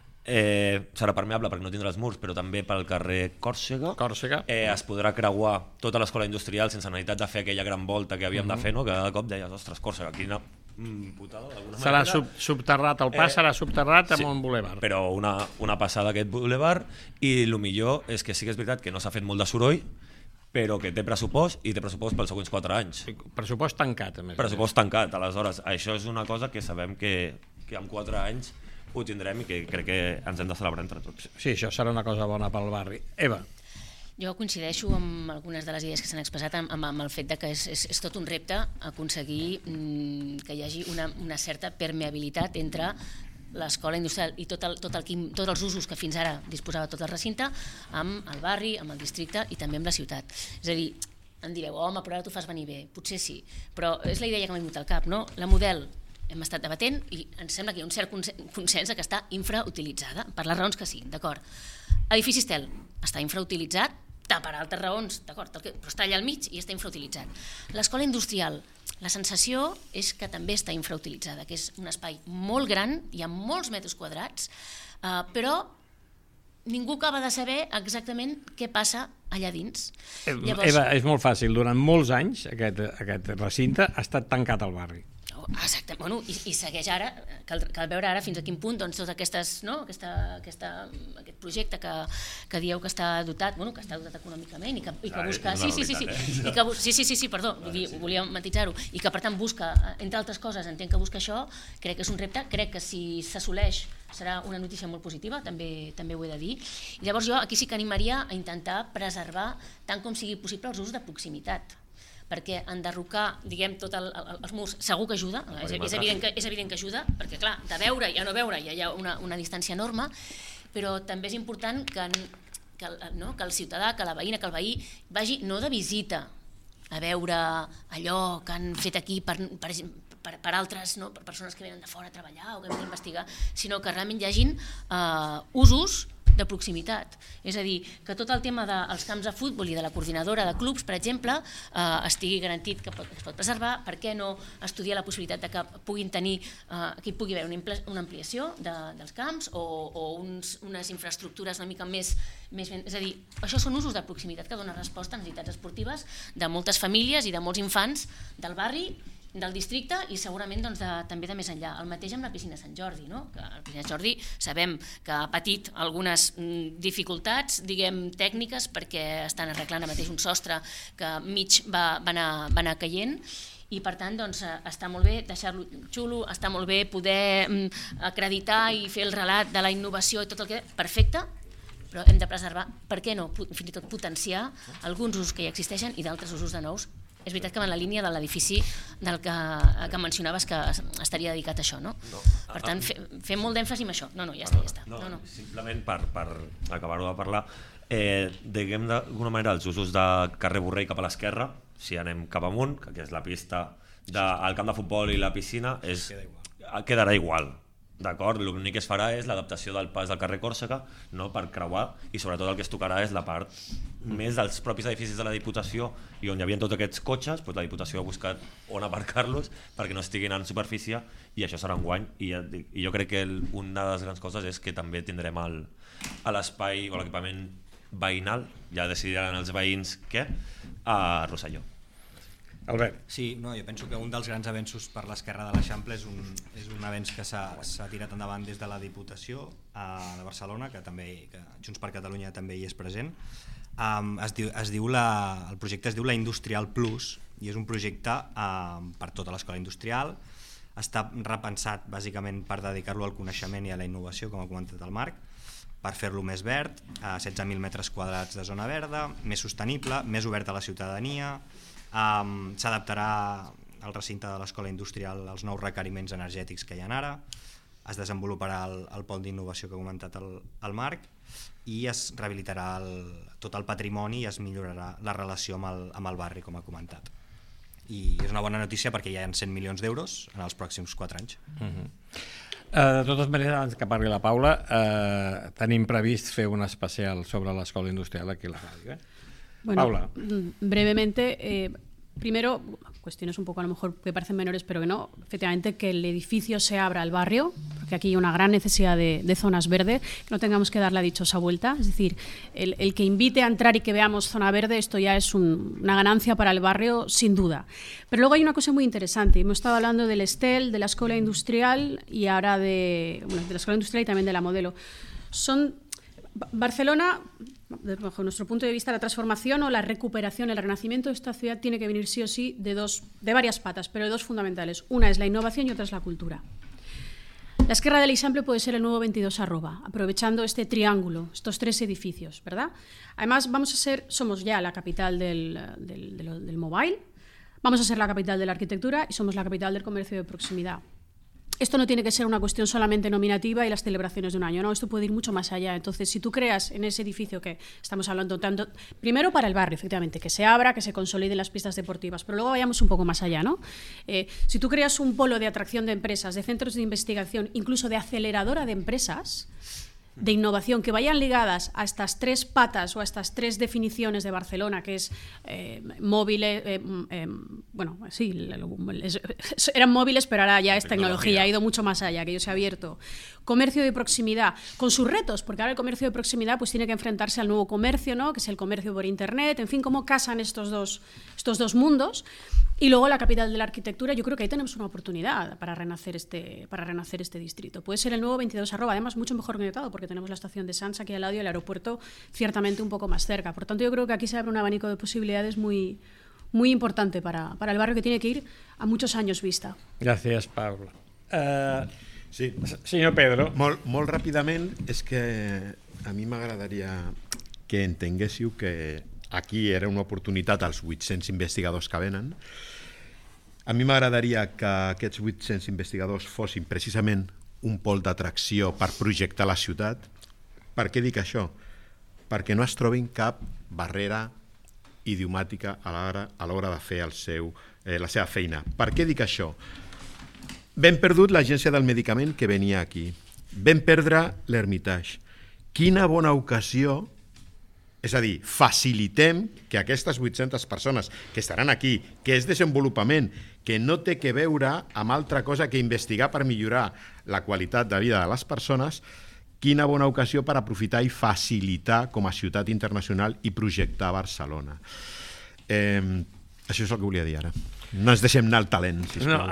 eh, serà permeable perquè no tindrà els murs, però també pel carrer Còrsega, Còrsega. Eh, es podrà creuar tota l'escola industrial sense necessitat de fer aquella gran volta que havíem mm -hmm. de fer, no? Que cada cop deies, ostres, Còrsega, quina putada, d'alguna Serà manera. sub, subterrat, el pas eh, serà subterrat amb sí, un bulevard. Però una, una passada aquest bulevard, i el millor és que sí que és veritat que no s'ha fet molt de soroll, però que té pressupost i té pressupost pels següents quatre anys. Pressupost tancat, a més. Pressupost tancat, aleshores. Això és una cosa que sabem que, que en quatre anys ho tindrem i que crec que ens hem de celebrar entre tots. Sí, això serà una cosa bona pel barri. Eva. Jo coincideixo amb algunes de les idees que s'han expressat amb, amb el fet de que és, és, és tot un repte aconseguir mm, que hi hagi una, una certa permeabilitat entre l'escola industrial i tot, el, tot, el, tots els usos que fins ara disposava tot el recinte amb el barri, amb el districte i també amb la ciutat. És a dir, em direu, home, però ara t'ho fas venir bé, potser sí, però és la idea que m'ha vingut al cap, no? La model hem estat debatent i ens sembla que hi ha un cert consens que està infrautilitzada, per les raons que siguin, d'acord. Edifici Estel està infrautilitzat, per altres raons, d'acord, però està allà al mig i està infrautilitzat. L'escola industrial, la sensació és que també està infrautilitzada, que és un espai molt gran, hi ha molts metres quadrats, eh, però ningú acaba de saber exactament què passa allà dins. Llavors, Eva, és molt fàcil, durant molts anys aquest, aquest recinte ha estat tancat al barri. Exacte, bueno, i, i segueix ara, cal, cal veure ara fins a quin punt doncs, totes aquestes, no? aquesta, aquesta, aquest projecte que, que dieu que està dotat, bueno, que està dotat econòmicament i que, i que busca... Sí, sí, sí, sí, i que, sí, sí, sí, sí, perdó, vull dir, volia matisar-ho, i que per tant busca, entre altres coses, entenc que busca això, crec que és un repte, crec que si s'assoleix serà una notícia molt positiva, també, també ho he de dir. I llavors jo aquí sí que animaria a intentar preservar tant com sigui possible els usos de proximitat, perquè enderrocar, diguem, tot el, el, els murs segur que ajuda, és, és, evident que, és evident que ajuda, perquè clar, de veure i a no veure ja hi ha una, una distància enorme, però també és important que, que, no, que el ciutadà, que la veïna, que el veí vagi no de visita a veure allò que han fet aquí per, per, per, per altres, no, per persones que venen de fora a treballar o que venen a investigar, sinó que realment hi hagin uh, usos de proximitat. És a dir, que tot el tema dels camps de futbol i de la coordinadora de clubs, per exemple, eh, estigui garantit que, pot, que es pot preservar. Per què no estudiar la possibilitat de que puguin tenir, eh, que hi pugui haver una, una ampliació de, dels camps o, o uns, unes infraestructures una mica més, més ben... És a dir, això són usos de proximitat que donen resposta a necessitats esportives de moltes famílies i de molts infants del barri, del districte i segurament doncs, de, també de més enllà. El mateix amb la piscina Sant Jordi, no? Que la piscina Sant Jordi sabem que ha patit algunes mm, dificultats, diguem, tècniques, perquè estan arreglant ara mateix un sostre que mig va, va, anar, va anar caient, i per tant doncs, està molt bé deixar-lo xulo, està molt bé poder mm, acreditar i fer el relat de la innovació i tot el que... Perfecte, però hem de preservar, per què no, fins i tot potenciar alguns usos que ja existeixen i d'altres usos de nous. És veritat que va en la línia de l'edifici del que, que mencionaves que estaria dedicat a això, no? no per tant, fe, fem molt d'èmfasi en això. No, no, ja està, ja està. No, no, no. Simplement per, per acabar-ho de parlar, eh, diguem d'alguna manera els usos de carrer Borrell cap a l'esquerra, si anem cap amunt, que és la pista del camp de futbol i la piscina, és, quedarà igual. D'acord? L'únic que es farà és l'adaptació del pas del carrer Còrsega, no, per creuar, i sobretot el que es tocarà és la part més dels propis edificis de la Diputació i on hi havia tots aquests cotxes, doncs la Diputació ha buscat on aparcar-los perquè no estiguin en superfície, i això serà un guany, i, i jo crec que el, una de les grans coses és que també tindrem el, l'espai o l'equipament veïnal, ja decidiran els veïns què, a Rosselló. Albert. Sí, no, jo penso que un dels grans avenços per l'esquerra de l'Eixample és un, és un avenç que s'ha tirat endavant des de la Diputació uh, de Barcelona, que també que Junts per Catalunya també hi és present. Um, es diu, es diu la, el projecte es diu la Industrial Plus i és un projecte um, per tota l'escola industrial. Està repensat bàsicament per dedicar-lo al coneixement i a la innovació, com ha comentat el Marc, per fer-lo més verd, a setze mil metres quadrats de zona verda, més sostenible, més obert a la ciutadania, um, s'adaptarà al recinte de l'Escola Industrial als nous requeriments energètics que hi ha ara, es desenvoluparà el, el pol d'innovació que ha comentat el, el Marc i es rehabilitarà el, tot el patrimoni i es millorarà la relació amb el, amb el barri, com ha comentat. I és una bona notícia perquè hi ha cent milions d'euros en els pròxims quatre anys. Uh-huh. Uh, de totes maneres, abans que parli la Paula, uh, tenim previst fer un especial sobre l'Escola Industrial aquí a la ràdio. Eh? Bueno, Paula. Brevemente, eh, primero, cuestiones un poco a lo mejor que parecen menores, pero que no, efectivamente que el edificio se abra al barrio, porque aquí hay una gran necesidad de, de zonas verdes, que no tengamos que dar la dichosa vuelta, es decir, el, el que invite a entrar y que veamos zona verde, esto ya es un, una ganancia para el barrio, sin duda. Pero luego hay una cosa muy interesante, hemos estado hablando del Estel, de la Escuela Industrial y ahora de, bueno, de la Escuela Industrial y también de la Modelo. Son Barcelona, bajo nuestro punto de vista, la transformación o la recuperación, el renacimiento de esta ciudad tiene que venir sí o sí de, dos, de varias patas, pero de dos fundamentales. Una es la innovación y otra es la cultura. La Esquerra del Eixample puede ser el nuevo veintidós arroba, aprovechando este triángulo, estos tres edificios, ¿verdad? Además, vamos a ser, somos ya la capital del, del, del, del mobile, vamos a ser la capital de la arquitectura y somos la capital del comercio de proximidad. Esto no tiene que ser una cuestión solamente nominativa y las celebraciones de un año, no, esto puede ir mucho más allá. Entonces, si tú creas en ese edificio que estamos hablando tanto, primero para el barrio, efectivamente, que se abra, que se consoliden las pistas deportivas, pero luego vayamos un poco más allá, ¿no? Eh, si tú creas un polo de atracción de empresas, de centros de investigación, incluso de aceleradora de empresas, de innovación, que vayan ligadas a estas tres patas o a estas tres definiciones de Barcelona, que es eh, móviles, eh, eh, bueno, sí, eran móviles, pero ahora ya es tecnología, tecnología, ha ido mucho más allá, que yo se ha abierto. Comercio de proximidad, con sus retos, porque ahora el comercio de proximidad pues tiene que enfrentarse al nuevo comercio, ¿no? Que es el comercio por internet, en fin, cómo casan estos dos, estos dos mundos. Y luego la capital de la arquitectura, yo creo que ahí tenemos una oportunidad para renacer este, para renacer este distrito. Puede ser el nuevo veintidós arroba, además mucho mejor conectado, porque tenemos la estación de Sants aquí al lado y el aeropuerto ciertamente un poco más cerca. Por tanto, yo creo que aquí se abre un abanico de posibilidades muy, muy importante para, para el barrio, que tiene que ir a muchos años vista. Gràcies, Paula. Uh, sí. Senyor Pedro. Molt, molt ràpidament, és que a mi m'agradaria que entenguéssiu que aquí era una oportunitat als vuit-cents investigadors que venen. A mi m'agradaria que aquests vuit-cents investigadors fossin precisament un pol d'atracció per projectar la ciutat. Per què dic això? Perquè no es trobin cap barrera idiomàtica a l'hora a l'hora de fer el seu, eh, la seva feina. Per què dic això? Vam perdut l'Agència del Medicament que venia aquí. Vam perdre l'Hermitage. Quina bona ocasió. És a dir, facilitem que aquestes vuit-centes persones que estaran aquí, que és desenvolupament, que no té que veure amb altra cosa que investigar per millorar la qualitat de vida de les persones, quina bona ocasió per aprofitar i facilitar com a ciutat internacional i projectar Barcelona. Eh, això és el que volia dir ara. No ens deixem anar el talent, sisplau. No,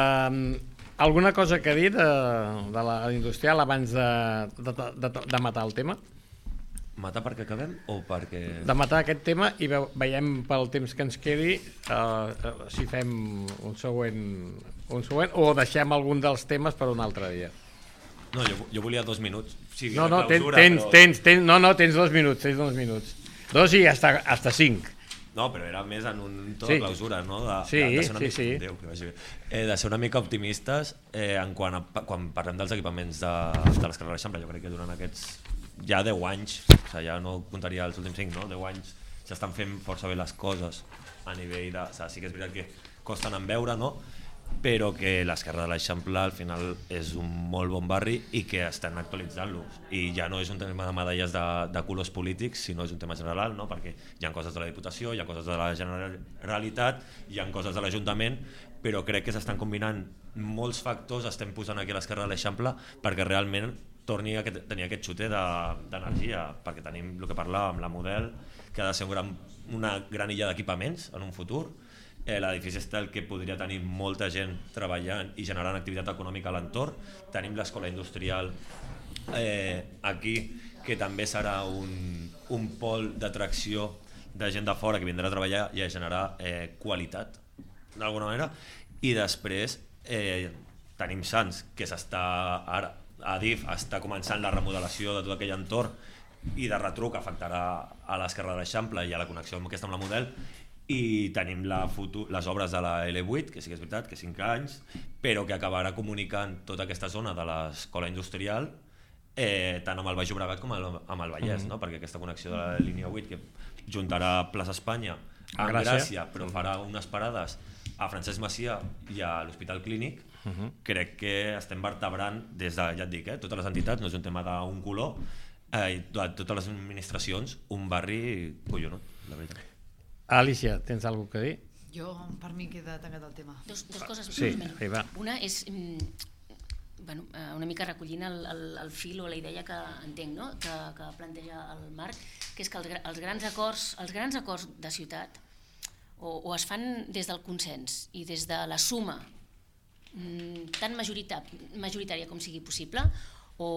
uh, alguna cosa que dir de, de la industrial abans de, de, de, de matar el tema? Matar perquè acabem o perquè... De matar aquest tema i ve, veiem pel temps que ens quedi uh, uh, si fem un següent, un següent o deixem algun dels temes per un altre dia. No, jo, jo volia dos minuts. Sí, no, no, clausura, tens, però... tens, tens, no, no, tens dos minuts, tens dos minuts. Dos i hasta, hasta cinc. No, però era més en un to sí. de clausura, no? De, sí, de, de ser una sí, mica, sí. Déu, que vagi bé. Eh, de ser una mica optimistes eh, en quan, a, quan parlem dels equipaments de, de l'Esquerra de l'Eixample. Jo crec que durant aquests ja deu anys, o sigui, ja no comptaria els últims cinc, no? deu anys, s'estan fent força bé les coses a nivell de... O sigui, sí que és veritat que costen en veure, no? Però que l'Esquerra de l'Eixample al final és un molt bon barri i que estan actualitzant-lo. I ja no és un tema de medalles de, de colors polítics, sinó és un tema general, no? Perquè hi ha coses de la Diputació, hi ha coses de la Generalitat, hi ha coses de l'Ajuntament, però crec que s'estan combinant molts factors, estem posant aquí a l'Esquerra de l'Eixample perquè realment torni a tenir aquest xuter d'energia, de, perquè tenim el que parlàvem amb la Model, que ha de ser un gran, una gran illa d'equipaments en un futur. Eh, L'edifici és el que podria tenir molta gent treballant i generant activitat econòmica a l'entorn. Tenim l'escola industrial eh, aquí, que també serà un, un pol d'atracció de gent de fora que vindrà a treballar i a generar eh, qualitat, d'alguna manera. I després eh, tenim Sants, que s'està ara Adif està començant la remodelació de tot aquell entorn i de retruc afectarà a l'esquerra de l'Eixample i a la connexió aquesta amb la Model, i tenim la futur, les obres de la L vuit, que sí que és veritat, que cinc anys, però que acabarà comunicant tota aquesta zona de l'escola industrial eh, tant amb el Baix Llobregat com amb el Vallès, mm-hmm. no? Perquè aquesta connexió de la línia vuit que juntarà Plaça Espanya a Gràcia, Gràcia però farà unes parades a Francesc Macià i a l'Hospital Clínic, uh-huh. crec que estem vertebrant des de, ja et dic, eh, totes les entitats, no és un tema d'un color, eh, de totes les administracions, un barri collonut, la veritat. Alicia, tens alguna cosa a dir? Jo, per mi queda tancat el tema. Dos, dos coses. Sí, una, una és bueno, una mica recollint el, el, el fil o la idea que entenc, no? que, que planteja el Marc, que és que els, els, grans, acords, els grans acords de ciutat o, o es fan des del consens i des de la suma tan majoritària com sigui possible o,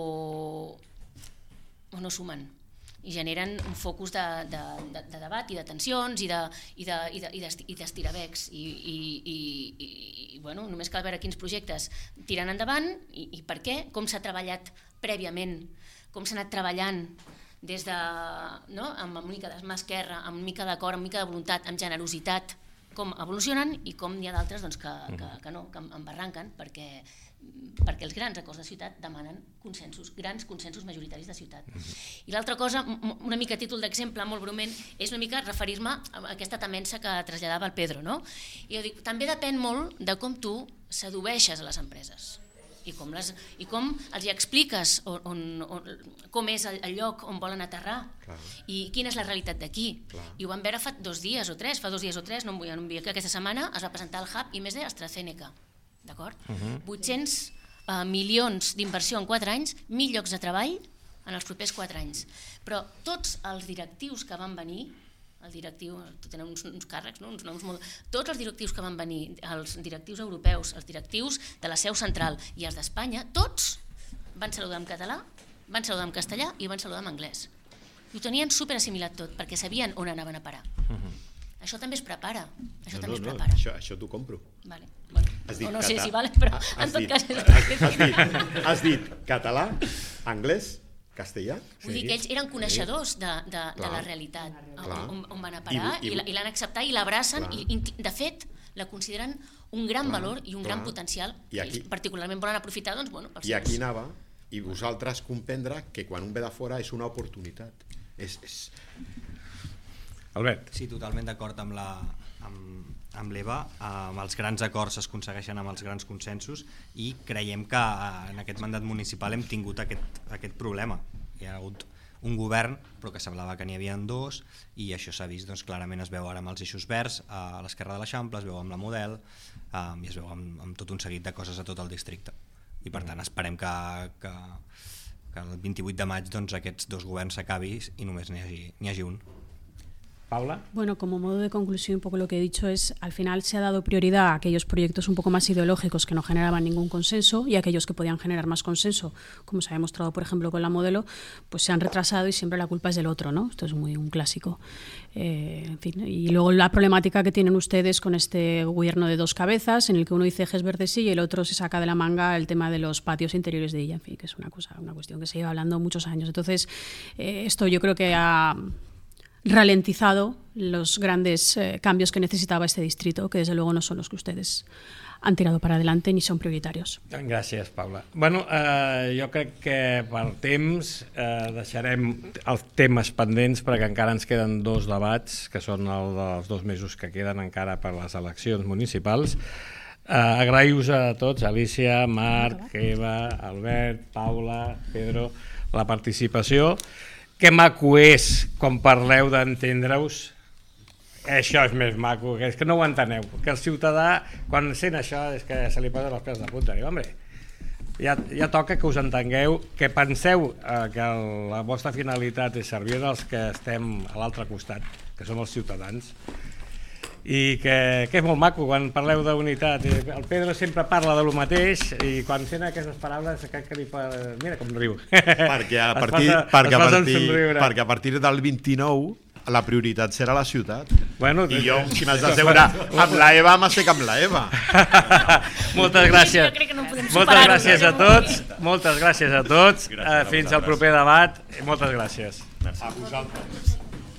o no sumen i generen un focus de, de, de, de debat i de tensions i d'estirabecs i, i, i, i, i bueno, només cal veure quins projectes tiren endavant i, i per què, com s'ha treballat prèviament, com s'ha anat treballant des de, no? amb una mica de mà esquerra, amb una mica d'acord, amb una mica de voluntat, amb generositat, com evolucionen i com n'hi ha d'altres doncs, que, que, que no, que embarranquen perquè, perquè els grans acords de ciutat demanen consensos, grans consensos majoritaris de ciutat. I l'altra cosa, una mica a títol d'exemple, molt breument, és una mica referir-me a aquesta temença que traslladava el Pedro. No? I jo dic, també depèn molt de com tu sedueixes a les empreses i com, les, i com els hi expliques on, on, on, com és el, el lloc on volen aterrar. Clar. I quina és la realitat d'aquí. I ho vam veure fa dos dies o tres, fa dos dies o tres, no em vull enviar, que aquesta setmana es va presentar el Hub I més D AstraZeneca. D'acord? Uh-huh. vuit-cents uh, milions d'inversió en quatre anys, mil llocs de treball en els propers quatre anys. Però tots els directius que van venir, el directiu, tenen uns, uns càrrecs, no? uns noms molt... Tots els directius que van venir, els directius europeus, els directius de la seu central i els d'Espanya, tots van saludar en català, van saludar en castellà i van saludar en anglès. I ho tenien super assimilat tot, perquè sabien on anaven a parar. Uh-huh. Això també es prepara. Això no, també no, es prepara. No, això, això t'ho compro. Vale. Bueno, o no sé cata... si vale, però has en tot dit, cas... És... Has, dit, has dit català, anglès, castellà? Vull dir que ells eren coneixedors de, de, de la realitat on, on van a parar i, i, i l'han acceptat i l'abracen i, i de fet la consideren un gran clar, valor i un clar. gran potencial i aquí, particularment volen aprofitar doncs, bueno, pels i aquí seus... anava i vosaltres comprendre que quan un ve de fora és una oportunitat és, és... Albert. Sí, totalment d'acord amb la amb, amb l'Eva, amb els grans acords es aconsegueixen amb els grans consensos i creiem que en aquest mandat municipal hem tingut aquest, aquest problema. Hi ha hagut un govern però que semblava que n'hi havia dos i això s'ha vist doncs, clarament es veu ara amb els eixos verds a l'esquerra de l'Eixample, es veu amb la Model um, i es veu amb, amb tot un seguit de coses a tot el districte i per tant esperem que, que, que el vint-i-vuit de maig doncs, aquests dos governs s'acabi i només n'hi hagi, n'hi hagi un. Paula. Bueno, como modo de conclusión, un poco lo que he dicho es, al final se ha dado prioridad a aquellos proyectos un poco más ideológicos que no generaban ningún consenso y aquellos que podían generar más consenso, como se ha demostrado, por ejemplo, con la Modelo, pues se han retrasado y siempre la culpa es del otro, ¿no? Esto es muy un clásico. Eh, en fin, y luego la problemática que tienen ustedes con este gobierno de dos cabezas, en el que uno dice ejes verdes sí y el otro se saca de la manga el tema de los patios interiores de ella, en fin, que es una cosa, una cuestión que se lleva hablando muchos años. Entonces, eh, esto yo creo que ha ralentizado los grandes eh, cambios que necesitaba este distrito, que desde luego no son los que ustedes han tirado para adelante ni son prioritarios. Gràcies, Paula. Bueno, eh, jo crec que per temps eh, deixarem els temes pendents perquè encara ens queden dos debats, que són el dels dos mesos que queden encara per les eleccions municipals. Eh, Agraïu-vos a tots, Alicia, Marc, Eva, Albert, Paula, Pedro, la participació. Que maco és quan parleu d'entendre-us. Això és més maco, que és que no ho enteneu. Que el ciutadà, quan sent això, és que se li posen els pèls de punta. Diu, home, ja, ja toca que us entengueu, que penseu eh, que la vostra finalitat és servir als que estem a l'altre costat, que som els ciutadans. I que, que és molt maco quan parleu d'unitat. El Pedro sempre parla de lo mateix i quan sent aquestes paraules crec que li fa... Mira com riu. Perquè a partir, perquè a partir, perquè a partir del vint-i-nou la prioritat serà la ciutat. Bueno, I jo, si m'has d'assegurar amb la Eva, m'assec amb la Eva. Moltes gràcies. Jo crec que no podem Moltes superar-ho. gràcies a tots. Moltes gràcies a tots. Gràcies a Fins al vosaltres. proper debat. Moltes gràcies. A vosaltres.